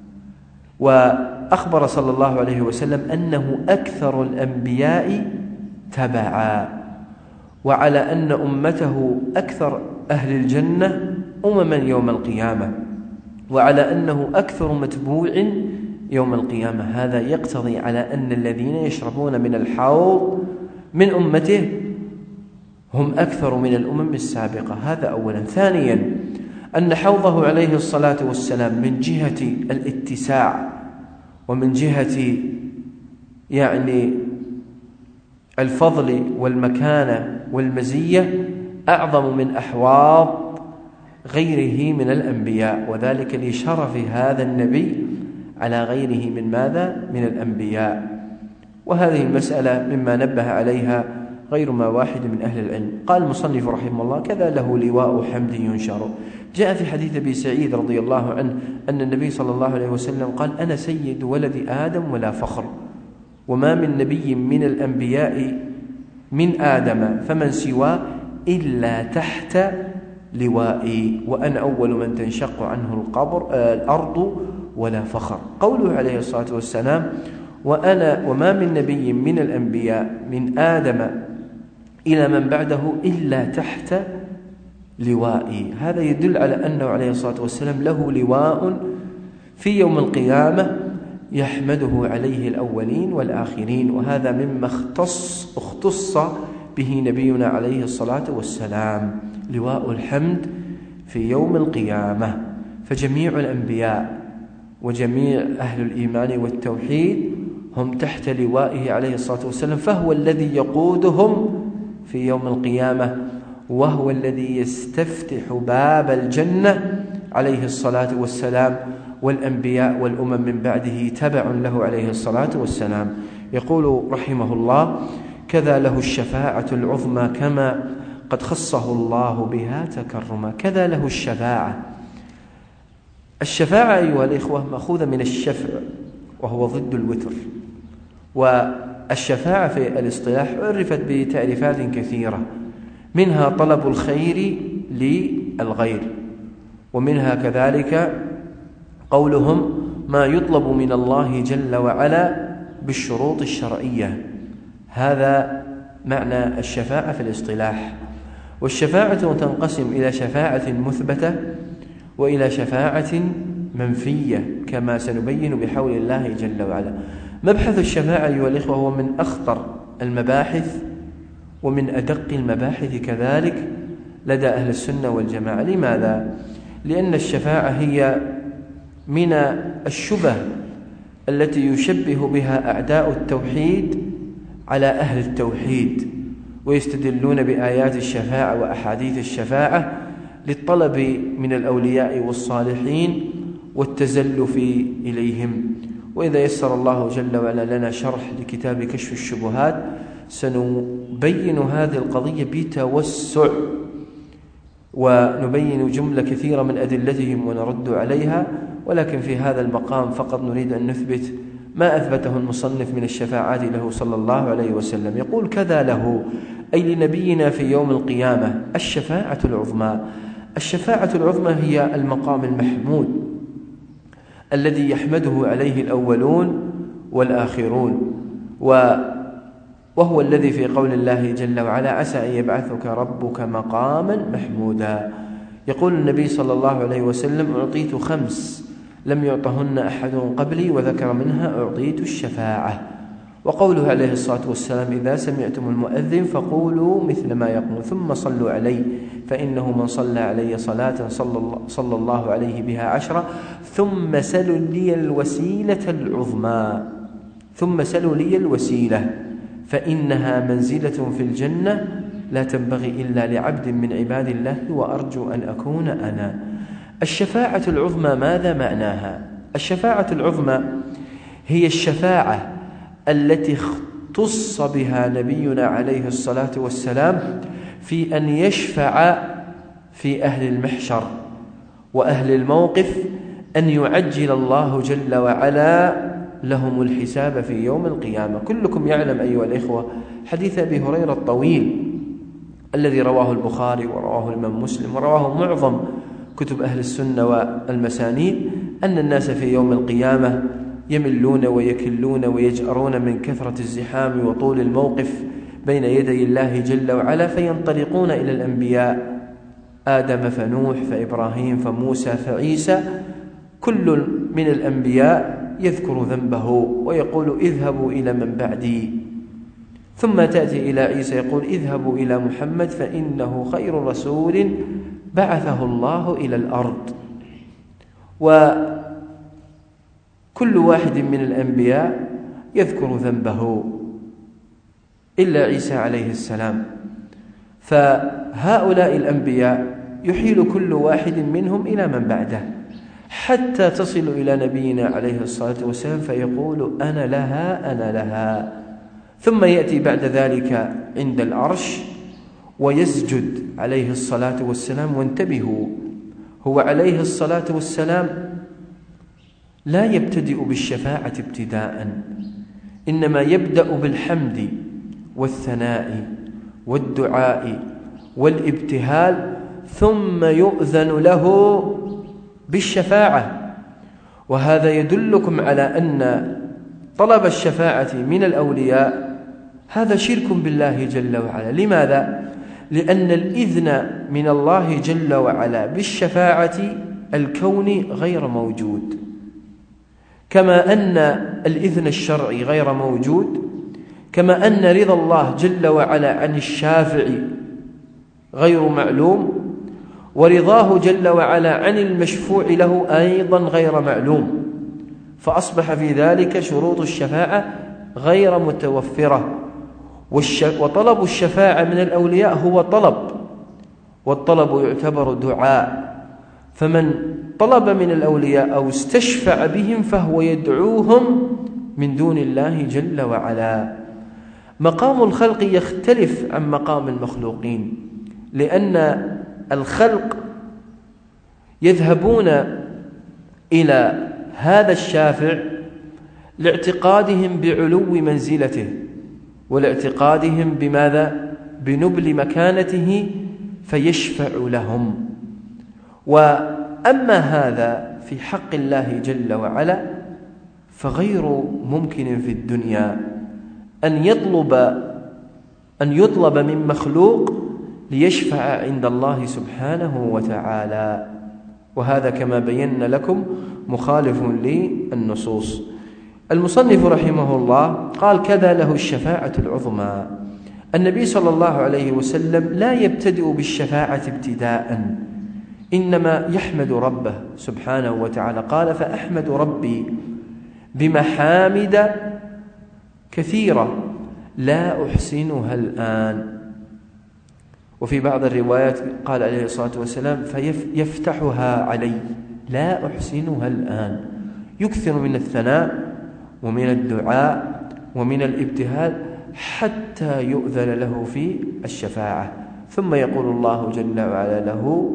وأخبر صلى الله عليه وسلم أنه أكثر الأنبياء تبعا، وعلى أن أمته أكثر أهل الجنة أمما يوم القيامة، وعلى أنه أكثر متبوع يوم القيامة. هذا يقتضي على أن الذين يشربون من الحوض من أمته هم أكثر من الأمم السابقة. هذا أولا. ثانيا أن حوضه عليه الصلاة والسلام من جهة الاتساع ومن جهة الفضل والمكانة والمزية أعظم من أحواض غيره من الأنبياء، وذلك لشرف هذا النبي على غيره من ماذا؟ من الأنبياء. وهذه المسألة مما نبه عليها غير ما واحد من أهل العلم. قال المصنف رحمه الله: كذا له لواء حمد ينشر. جاء في حديث أبي سعيد رضي الله عنه أن النبي صلى الله عليه وسلم قال: أنا سيد ولد آدم ولا فخر، وما من نبي من الأنبياء من آدم فمن سواه إلا تحت لوائي، وأنا أول من تنشق عنه الأرض ولا فخر. قوله عليه الصلاة والسلام: وما من نبي من الأنبياء من آدم إلى من بعده إلا تحت لوائي. هذا يدل على أنه عليه الصلاة والسلام له لواء في يوم القيامة يحمده عليه الأولين والآخرين، وهذا مما اختص به نبينا عليه الصلاة والسلام، لواء الحمد في يوم القيامة. فجميع الأنبياء وجميع أهل الإيمان والتوحيد هم تحت لوائه عليه الصلاة والسلام، فهو الذي يقودهم في يوم القيامة، وهو الذي يستفتح باب الجنة عليه الصلاة والسلام، والأنبياء والأمم من بعده تبع له عليه الصلاة والسلام. يقول رحمه الله: كذا له الشفاعة العظمى كما قد خصه الله بها تكرما. كذا له الشفاعة. الشفاعة أيها الإخوة مأخوذة من الشفع وهو ضد الوتر، والشفاعة في الاصطلاح عرفت بتعريفات كثيرة، منها طلب الخير للغير، ومنها كذلك قولهم ما يطلب من الله جل وعلا بالشروط الشرعية. هذا معنى الشفاعة في الاصطلاح. والشفاعة تنقسم إلى شفاعة مثبتة وإلى شفاعة منفية كما سنبين بحول الله جل وعلا. مبحث الشفاعة أيها الإخوة هو من أخطر المباحث ومن أدق المباحث كذلك لدى أهل السنة والجماعة. لماذا؟ لأن الشفاعة هي من الشبه التي يشبه بها أعداء التوحيد على أهل التوحيد، ويستدلون بآيات الشفاعة وأحاديث الشفاعة للطلب من الأولياء والصالحين والتزلف إليهم. وإذا يسر الله جل وعلا لنا شرح لكتاب كشف الشبهات سنبين هذه القضية بتوسع، ونبين جملة كثيرة من أدلتهم ونرد عليها، ولكن في هذا المقام فقط نريد أن نثبت ما أثبته المصنف من الشفاعات له صلى الله عليه وسلم. يقول: كذا له، أي لنبينا في يوم القيامة، الشفاعة العظمى. الشفاعة العظمى هي المقام المحمود الذي يحمده عليه الأولون والآخرون، وهو الذي في قول الله جل وعلا: عسى أن يبعثك ربك مقاما محمودا. يقول النبي صلى الله عليه وسلم: أعطيت 5 لم يعطهن أحد قبلي، وذكر منها: أعطيت الشفاعة. وقوله عليه الصلاة والسلام: إذا سمعتم المؤذن فقولوا مثل ما يقول ثم صلوا علي، فإنه من صلى علي صلاة صلى الله عليه بها 10 ثم سلوا لي الوسيلة العظمى، ثم سلوا لي الوسيلة فإنها منزلة في الجنة لا تنبغي إلا لعبد من عباد الله، وأرجو أن أكون أنا. الشفاعة العظمى ماذا معناها؟ الشفاعة العظمى هي الشفاعة التي اختص بها نبينا عليه الصلاة والسلام في أن يشفع في أهل المحشر وأهل الموقف، أن يعجل الله جل وعلا لهم الحساب في يوم القيامة. كلكم يعلم أيها الإخوة حديث أبي هريرة الطويل الذي رواه البخاري ورواه الإمام مسلم ورواه معظم كتب أهل السنة والمسانيد، أن الناس في يوم القيامة يملون ويكلون ويجأرون من كثرة الزحام وطول الموقف بين يدي الله جل وعلا، فينطلقون إلى الأنبياء: آدم فنوح فإبراهيم فموسى فعيسى. كل من الأنبياء يذكر ذنبه ويقول: اذهبوا إلى من بعدي. ثم تأتي إلى عيسى يقول: اذهبوا إلى محمد فإنه خير رسول بعثه الله إلى الأرض. وكل واحد من الأنبياء يذكر ذنبه إلا عيسى عليه السلام. فهؤلاء الأنبياء يحيل كل واحد منهم إلى من بعده حتى تصل إلى نبينا عليه الصلاة والسلام فيقول: أنا لها أنا لها. ثم يأتي بعد ذلك عند العرش ويسجد عليه الصلاة والسلام. وانتبهوا، هو عليه الصلاة والسلام لا يبتدئ بالشفاعة ابتداء، إنما يبدأ بالحمد والثناء والدعاء والابتهال، ثم يؤذن له بالشفاعة. وهذا يدلكم على أن طلب الشفاعة من الأولياء هذا شرك بالله جل وعلا. لماذا؟ لأن الإذن من الله جل وعلا بالشفاعة الكوني غير موجود، كما أن الإذن الشرعي غير موجود، كما أن رضا الله جل وعلا عن الشافع غير معلوم، ورضاه جل وعلا عن المشفوع له أيضا غير معلوم. فأصبح في ذلك شروط الشفاعة غير متوفرة. وطلب الشفاعة من الأولياء هو طلب، والطلب يعتبر دعاء. فمن طلب من الأولياء أو استشفع بهم فهو يدعوهم من دون الله جل وعلا. مقام الخلق يختلف عن مقام المخلوقين، لأن الخلق يذهبون إلى هذا الشافع لاعتقادهم بعلو منزلته ولاعتقادهم بماذا؟ بنبل مكانته، فيشفع لهم. وأما هذا في حق الله جل وعلا فغير ممكن في الدنيا أن يطلب أن يطلب من مخلوق ليشفع عند الله سبحانه وتعالى، وهذا كما بينا لكم مخالف للنصوص. المصنف رحمه الله قال: كذا له الشفاعة العظمى. النبي صلى الله عليه وسلم لا يبتدئ بالشفاعة ابتداء، إنما يحمد ربه سبحانه وتعالى. قال: فأحمد ربي بمحامد كثيرة لا أحسنها الآن. وفي بعض الروايات قال عليه الصلاة والسلام: فيفتحها علي لا أحسنها الآن. يكثر من الثناء ومن الدعاء ومن الابتهال حتى يؤذن له في الشفاعة. ثم يقول الله جل وعلا له: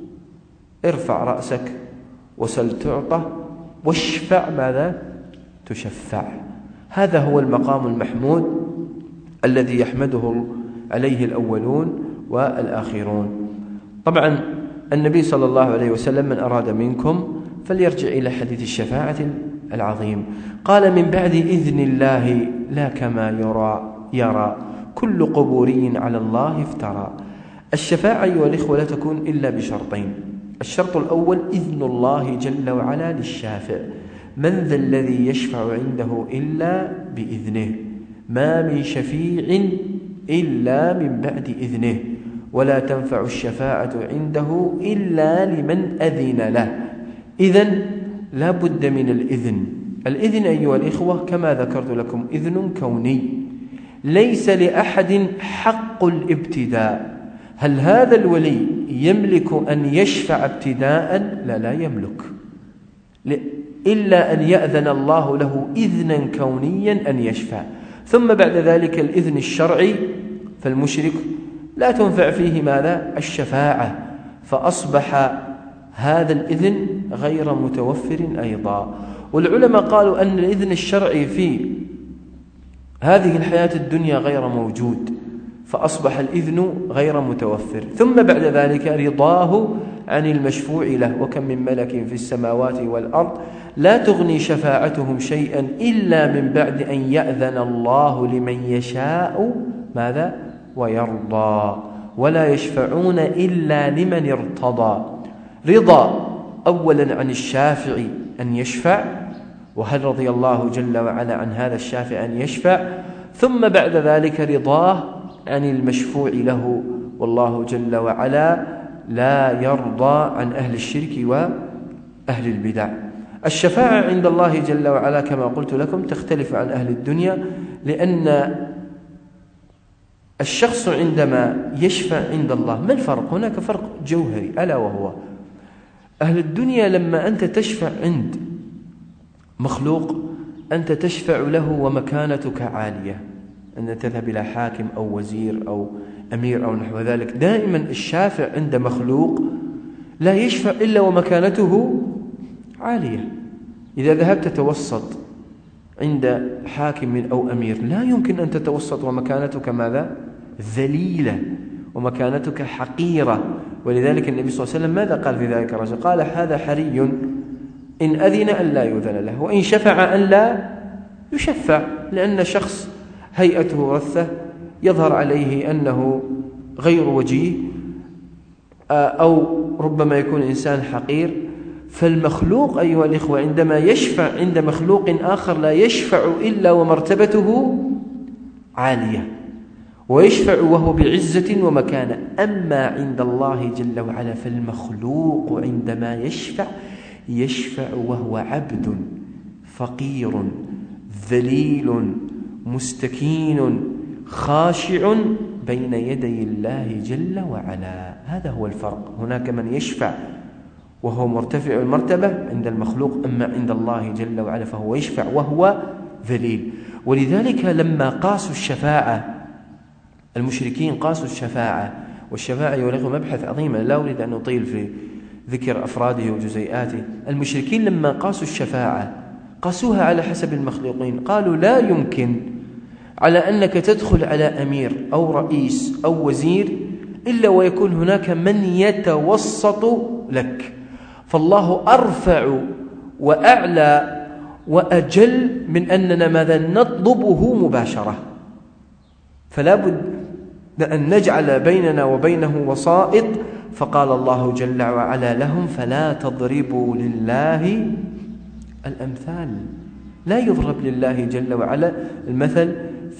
ارفع رأسك وسل تعطى واشفع ماذا تشفع. هذا هو المقام المحمود الذي يحمده عليه الأولون والآخرون. طبعا النبي صلى الله عليه وسلم من أراد منكم فليرجع إلى حديث الشفاعة العظيم. قال: من بعد إذن الله لا كما يرى كل قبوري على الله افترى. الشفاعة أيها الإخوة لا تكون إلا بشرطين. الشرط الأول إذن الله جل وعلا للشافع. من ذا الذي يشفع عنده إلا بإذنه؟ ما من شفيع إلا من بعد إذنه، ولا تنفع الشفاعة عنده إلا لمن أذن له. إذن لا بد من الإذن. الإذن أيها الإخوة كما ذكرت لكم إذن كوني، ليس لأحد حق الابتداء. هل هذا الولي يملك أن يشفع ابتداء؟ لا يملك، إلا أن يأذن الله له إذنا كونيا أن يشفع. ثم بعد ذلك الإذن الشرعي، فالمشرك لا تنفع فيه ماذا؟ الشفاعة، فأصبح هذا الإذن غير متوفر أيضا. والعلماء قالوا أن الإذن الشرعي في هذه الحياة الدنيا غير موجود، فأصبح الإذن غير متوفر. ثم بعد ذلك رضاه عن المشفوع له. وكم من ملك في السماوات والأرض لا تغني شفاعتهم شيئا إلا من بعد أن يأذن الله لمن يشاء ماذا؟ ويرضى. ولا يشفعون إلا لمن ارتضى. رضا أولا عن الشافع أن يشفع، وهل رضي الله جل وعلا عن هذا الشافع أن يشفع؟ ثم بعد ذلك رضاه عن المشفوع له، والله جل وعلا لا يرضى عن أهل الشرك وأهل البدع. الشفاعة عند الله جل وعلا كما قلت لكم تختلف عن أهل الدنيا، لأن الشخص عندما يشفع عند الله ما الفرق؟ هناك فرق جوهري، ألا وهو أهل الدنيا لما أنت تشفع عند مخلوق أنت تشفع له ومكانتك عالية، أن تذهب إلى حاكم أو وزير أو أمير أو نحو ذلك. دائما الشافع عند مخلوق لا يشفع إلا ومكانته عالية. إذا ذهبت تتوسط عند حاكم أو أمير لا يمكن أن تتوسط ومكانتك ماذا؟ ذليلة ومكانتك حقيرة. ولذلك النبي صلى الله عليه وسلم ماذا قال في ذلك الرجل؟ قال: هذا حري إن أذن أن لا يؤذن له، وإن شفع أن لا يشفع، لأن شخص هيئته رثة يظهر عليه أنه غير وجيه، أو ربما يكون إنسان حقير. فالمخلوق أيها الإخوة عندما يشفع عند مخلوق آخر لا يشفع إلا ومرتبته عالية، ويشفع وهو بعزة ومكانة. أما عند الله جل وعلا فالمخلوق عندما يشفع وهو عبد فقير ذليل مستكين خاشع بين يدي الله جل وعلا. هذا هو الفرق. هناك من يشفع وهو مرتفع المرتبة عند المخلوق، أما عند الله جل وعلا فهو يشفع وهو ذليل. ولذلك لما قاسوا الشفاعة، المشركين قاسوا الشفاعة، والشفاعة يولغ مبحث عظيم لا أريد أن أطيل في ذكر أفراده وجزيئاته. المشركين لما قاسوا الشفاعة قاسوها على حسب المخلوقين. قالوا: لا يمكن على أنك تدخل على أمير أو رئيس أو وزير إلا ويكون هناك من يتوسط لك، فالله أرفع وأعلى وأجل من أننا ماذا نطلبه مباشرة. فلا بد أن نجعل بيننا وبينه وسائط، فقال الله جل وعلا لهم: فلا تضربوا لله الأمثال. لا يضرب لله جل وعلا المثل،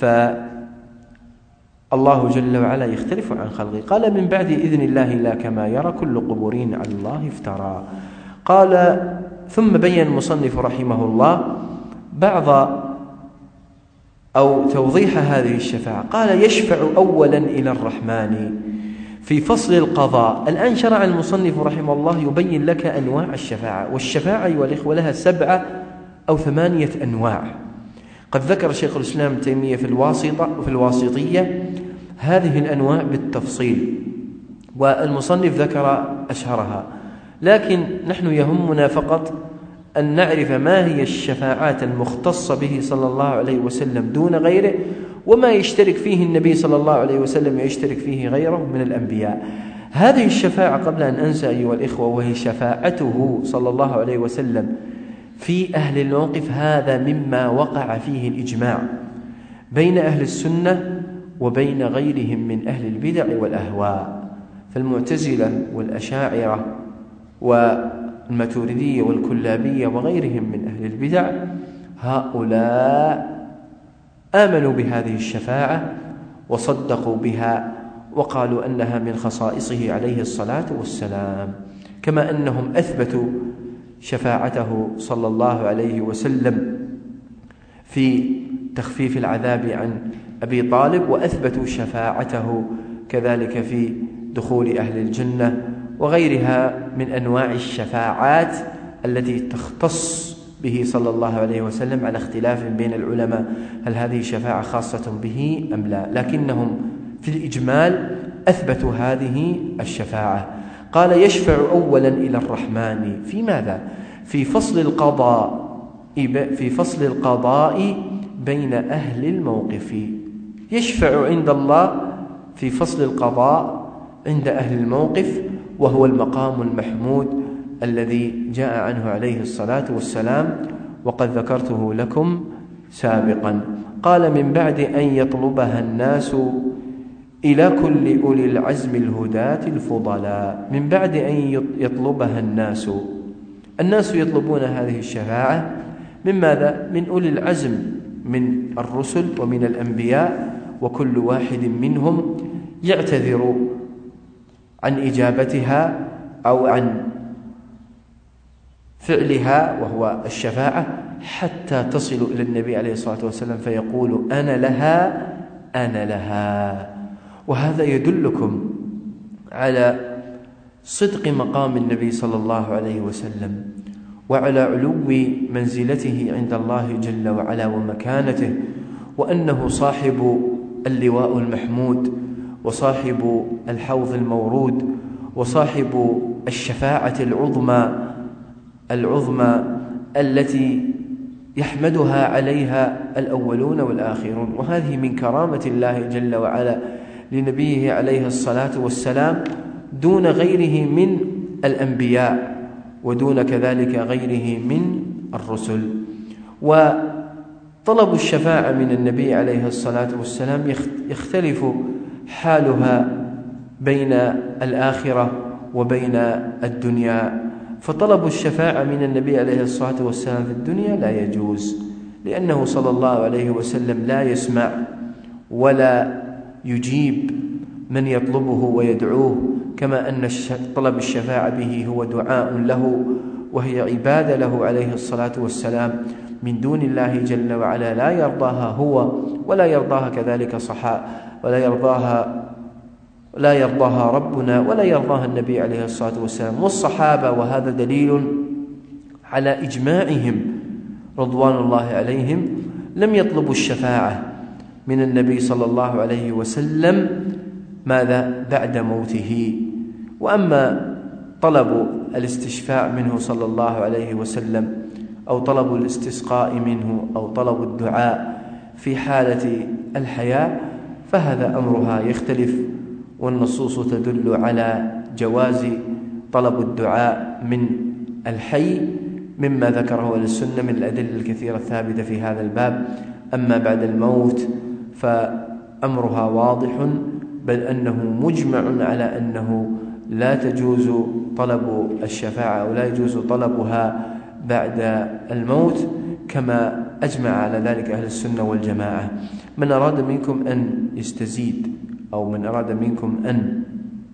فالله جل وعلا يختلف عن خلقه. قال: من بعد إذن الله لا كما يرى كل قبورين على الله افترى. قال: ثم بين المصنف رحمه الله بعض أو توضيح هذه الشفاعة. قال: يشفع أولا إلى الرحمن في فصل القضاء. الآن شرع المصنف رحمه الله يبين لك أنواع الشفاعة، والشفاعة أيها الإخوة لها 7 أو 8 أنواع. قد ذكر شيخ الإسلام تيمية في الواسطية هذه الأنواع بالتفصيل، والمصنف ذكر أشهرها، لكن نحن يهمنا فقط أن نعرف ما هي الشفاعات المختصة به صلى الله عليه وسلم دون غيره، وما يشترك فيه النبي صلى الله عليه وسلم يشترك فيه غيره من الأنبياء. هذه الشفاعة قبل أن أنسى أيها الإخوة، وهي شفاعته صلى الله عليه وسلم في أهل الموقف، هذا مما وقع فيه الإجماع بين أهل السنة وبين غيرهم من أهل البدع والأهواء. فالمعتزلة والأشاعرة والماتريدية والكلابية وغيرهم من أهل البدع، هؤلاء آمنوا بهذه الشفاعة وصدقوا بها وقالوا أنها من خصائصه عليه الصلاة والسلام، كما أنهم أثبتوا شفاعته صلى الله عليه وسلم في تخفيف العذاب عن أبي طالب، وأثبتوا شفاعته كذلك في دخول أهل الجنة وغيرها من أنواع الشفاعات التي تختص به صلى الله عليه وسلم، على اختلاف بين العلماء هل هذه شفاعة خاصة به أم لا، لكنهم في الإجمال أثبتوا هذه الشفاعة. قال: يشفع أولا إلى الرحمن في ماذا؟ في فصل القضاء بين أهل الموقف. يشفع عند الله في فصل القضاء عند أهل الموقف، وهو المقام المحمود الذي جاء عنه عليه الصلاة والسلام، وقد ذكرته لكم سابقا. قال: من بعد أن يطلبها الناس إلى كل أولي العزم الهداة الفضلاء. من بعد أن يطلبها الناس يطلبون هذه الشفاعة من ماذا؟ من أولي العزم من الرسل ومن الأنبياء، وكل واحد منهم يعتذر عن إجابتها أو عن فعلها، وهو الشفاعة، حتى تصل إلى النبي عليه الصلاة والسلام فيقول: أنا لها أنا لها. وهذا يدلكم على صدق مقام النبي صلى الله عليه وسلم، وعلى علو منزلته عند الله جل وعلا ومكانته، وأنه صاحب اللواء المحمود، وصاحب الحوض المورود، وصاحب الشفاعة العظمى التي يحمدها عليها الأولون والآخرون. وهذه من كرامة الله جل وعلا لنبيه عليه الصلاة والسلام دون غيره من الأنبياء، ودون كذلك غيره من الرسل. وطلب الشفاعة من النبي عليه الصلاة والسلام يختلف حالها بين الآخرة وبين الدنيا. فطلب الشفاعة من النبي عليه الصلاة والسلام في الدنيا لا يجوز، لأنه صلى الله عليه وسلم لا يسمع ولا يجيب من يطلبه ويدعوه، كما أن طلب الشفاعة به هو دعاء له وهي عبادة له عليه الصلاة والسلام من دون الله جل وعلا، لا يرضاها هو ولا يرضاها كذلك لا يرضاها ربنا ولا يرضاها النبي عليه الصلاة والسلام والصحابة. وهذا دليل على إجماعهم رضوان الله عليهم، لم يطلبوا الشفاعة من النبي صلى الله عليه وسلم ماذا؟ بعد موته. وأما طلب الاستشفاء منه صلى الله عليه وسلم، أو طلب الاستسقاء منه، أو طلب الدعاء في حالة الحياة، فهذا أمرها يختلف، والنصوص تدل على جواز طلب الدعاء من الحي مما ذكره أهل السنة من الأدلة الكثيرة الثابتة في هذا الباب. أما بعد الموت فأمرها واضح بل أنه مجمع على أنه لا تجوز طلب الشفاعة أو لا يجوز طلبها بعد الموت، كما أجمع على ذلك أهل السنة والجماعة. من أراد منكم أن يستزيد أو من أراد منكم أن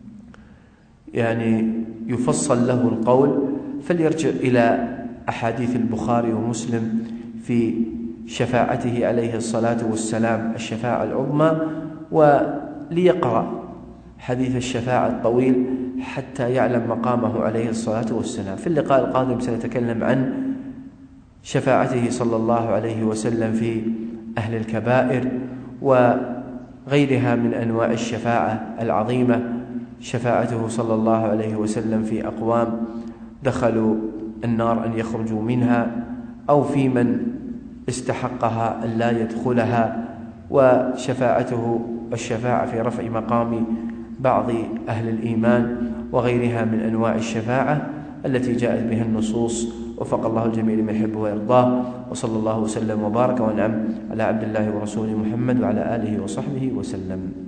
يفصل له القول فليرجع إلى أحاديث البخاري ومسلم في شفاعته عليه الصلاة والسلام الشفاعة العظمى، وليقرأ حديث الشفاعة الطويل حتى يعلم مقامه عليه الصلاة والسلام. في اللقاء القادم سنتكلم عن شفاعته صلى الله عليه وسلم في أهل الكبائر وغيرها من أنواع الشفاعة العظيمة، شفاعته صلى الله عليه وسلم في أقوام دخلوا النار أن يخرجوا منها، أو في من استحقها أن لا يدخلها، وشفاعته الشفاعة في رفع مقام بعض أهل الإيمان وغيرها من أنواع الشفاعة التي جاءت بها النصوص. وفق الله الجميع لما يحب ويرضاه، وصلى الله وسلم وبارك وانعم على عبد الله ورسوله محمد وعلى آله وصحبه وسلم.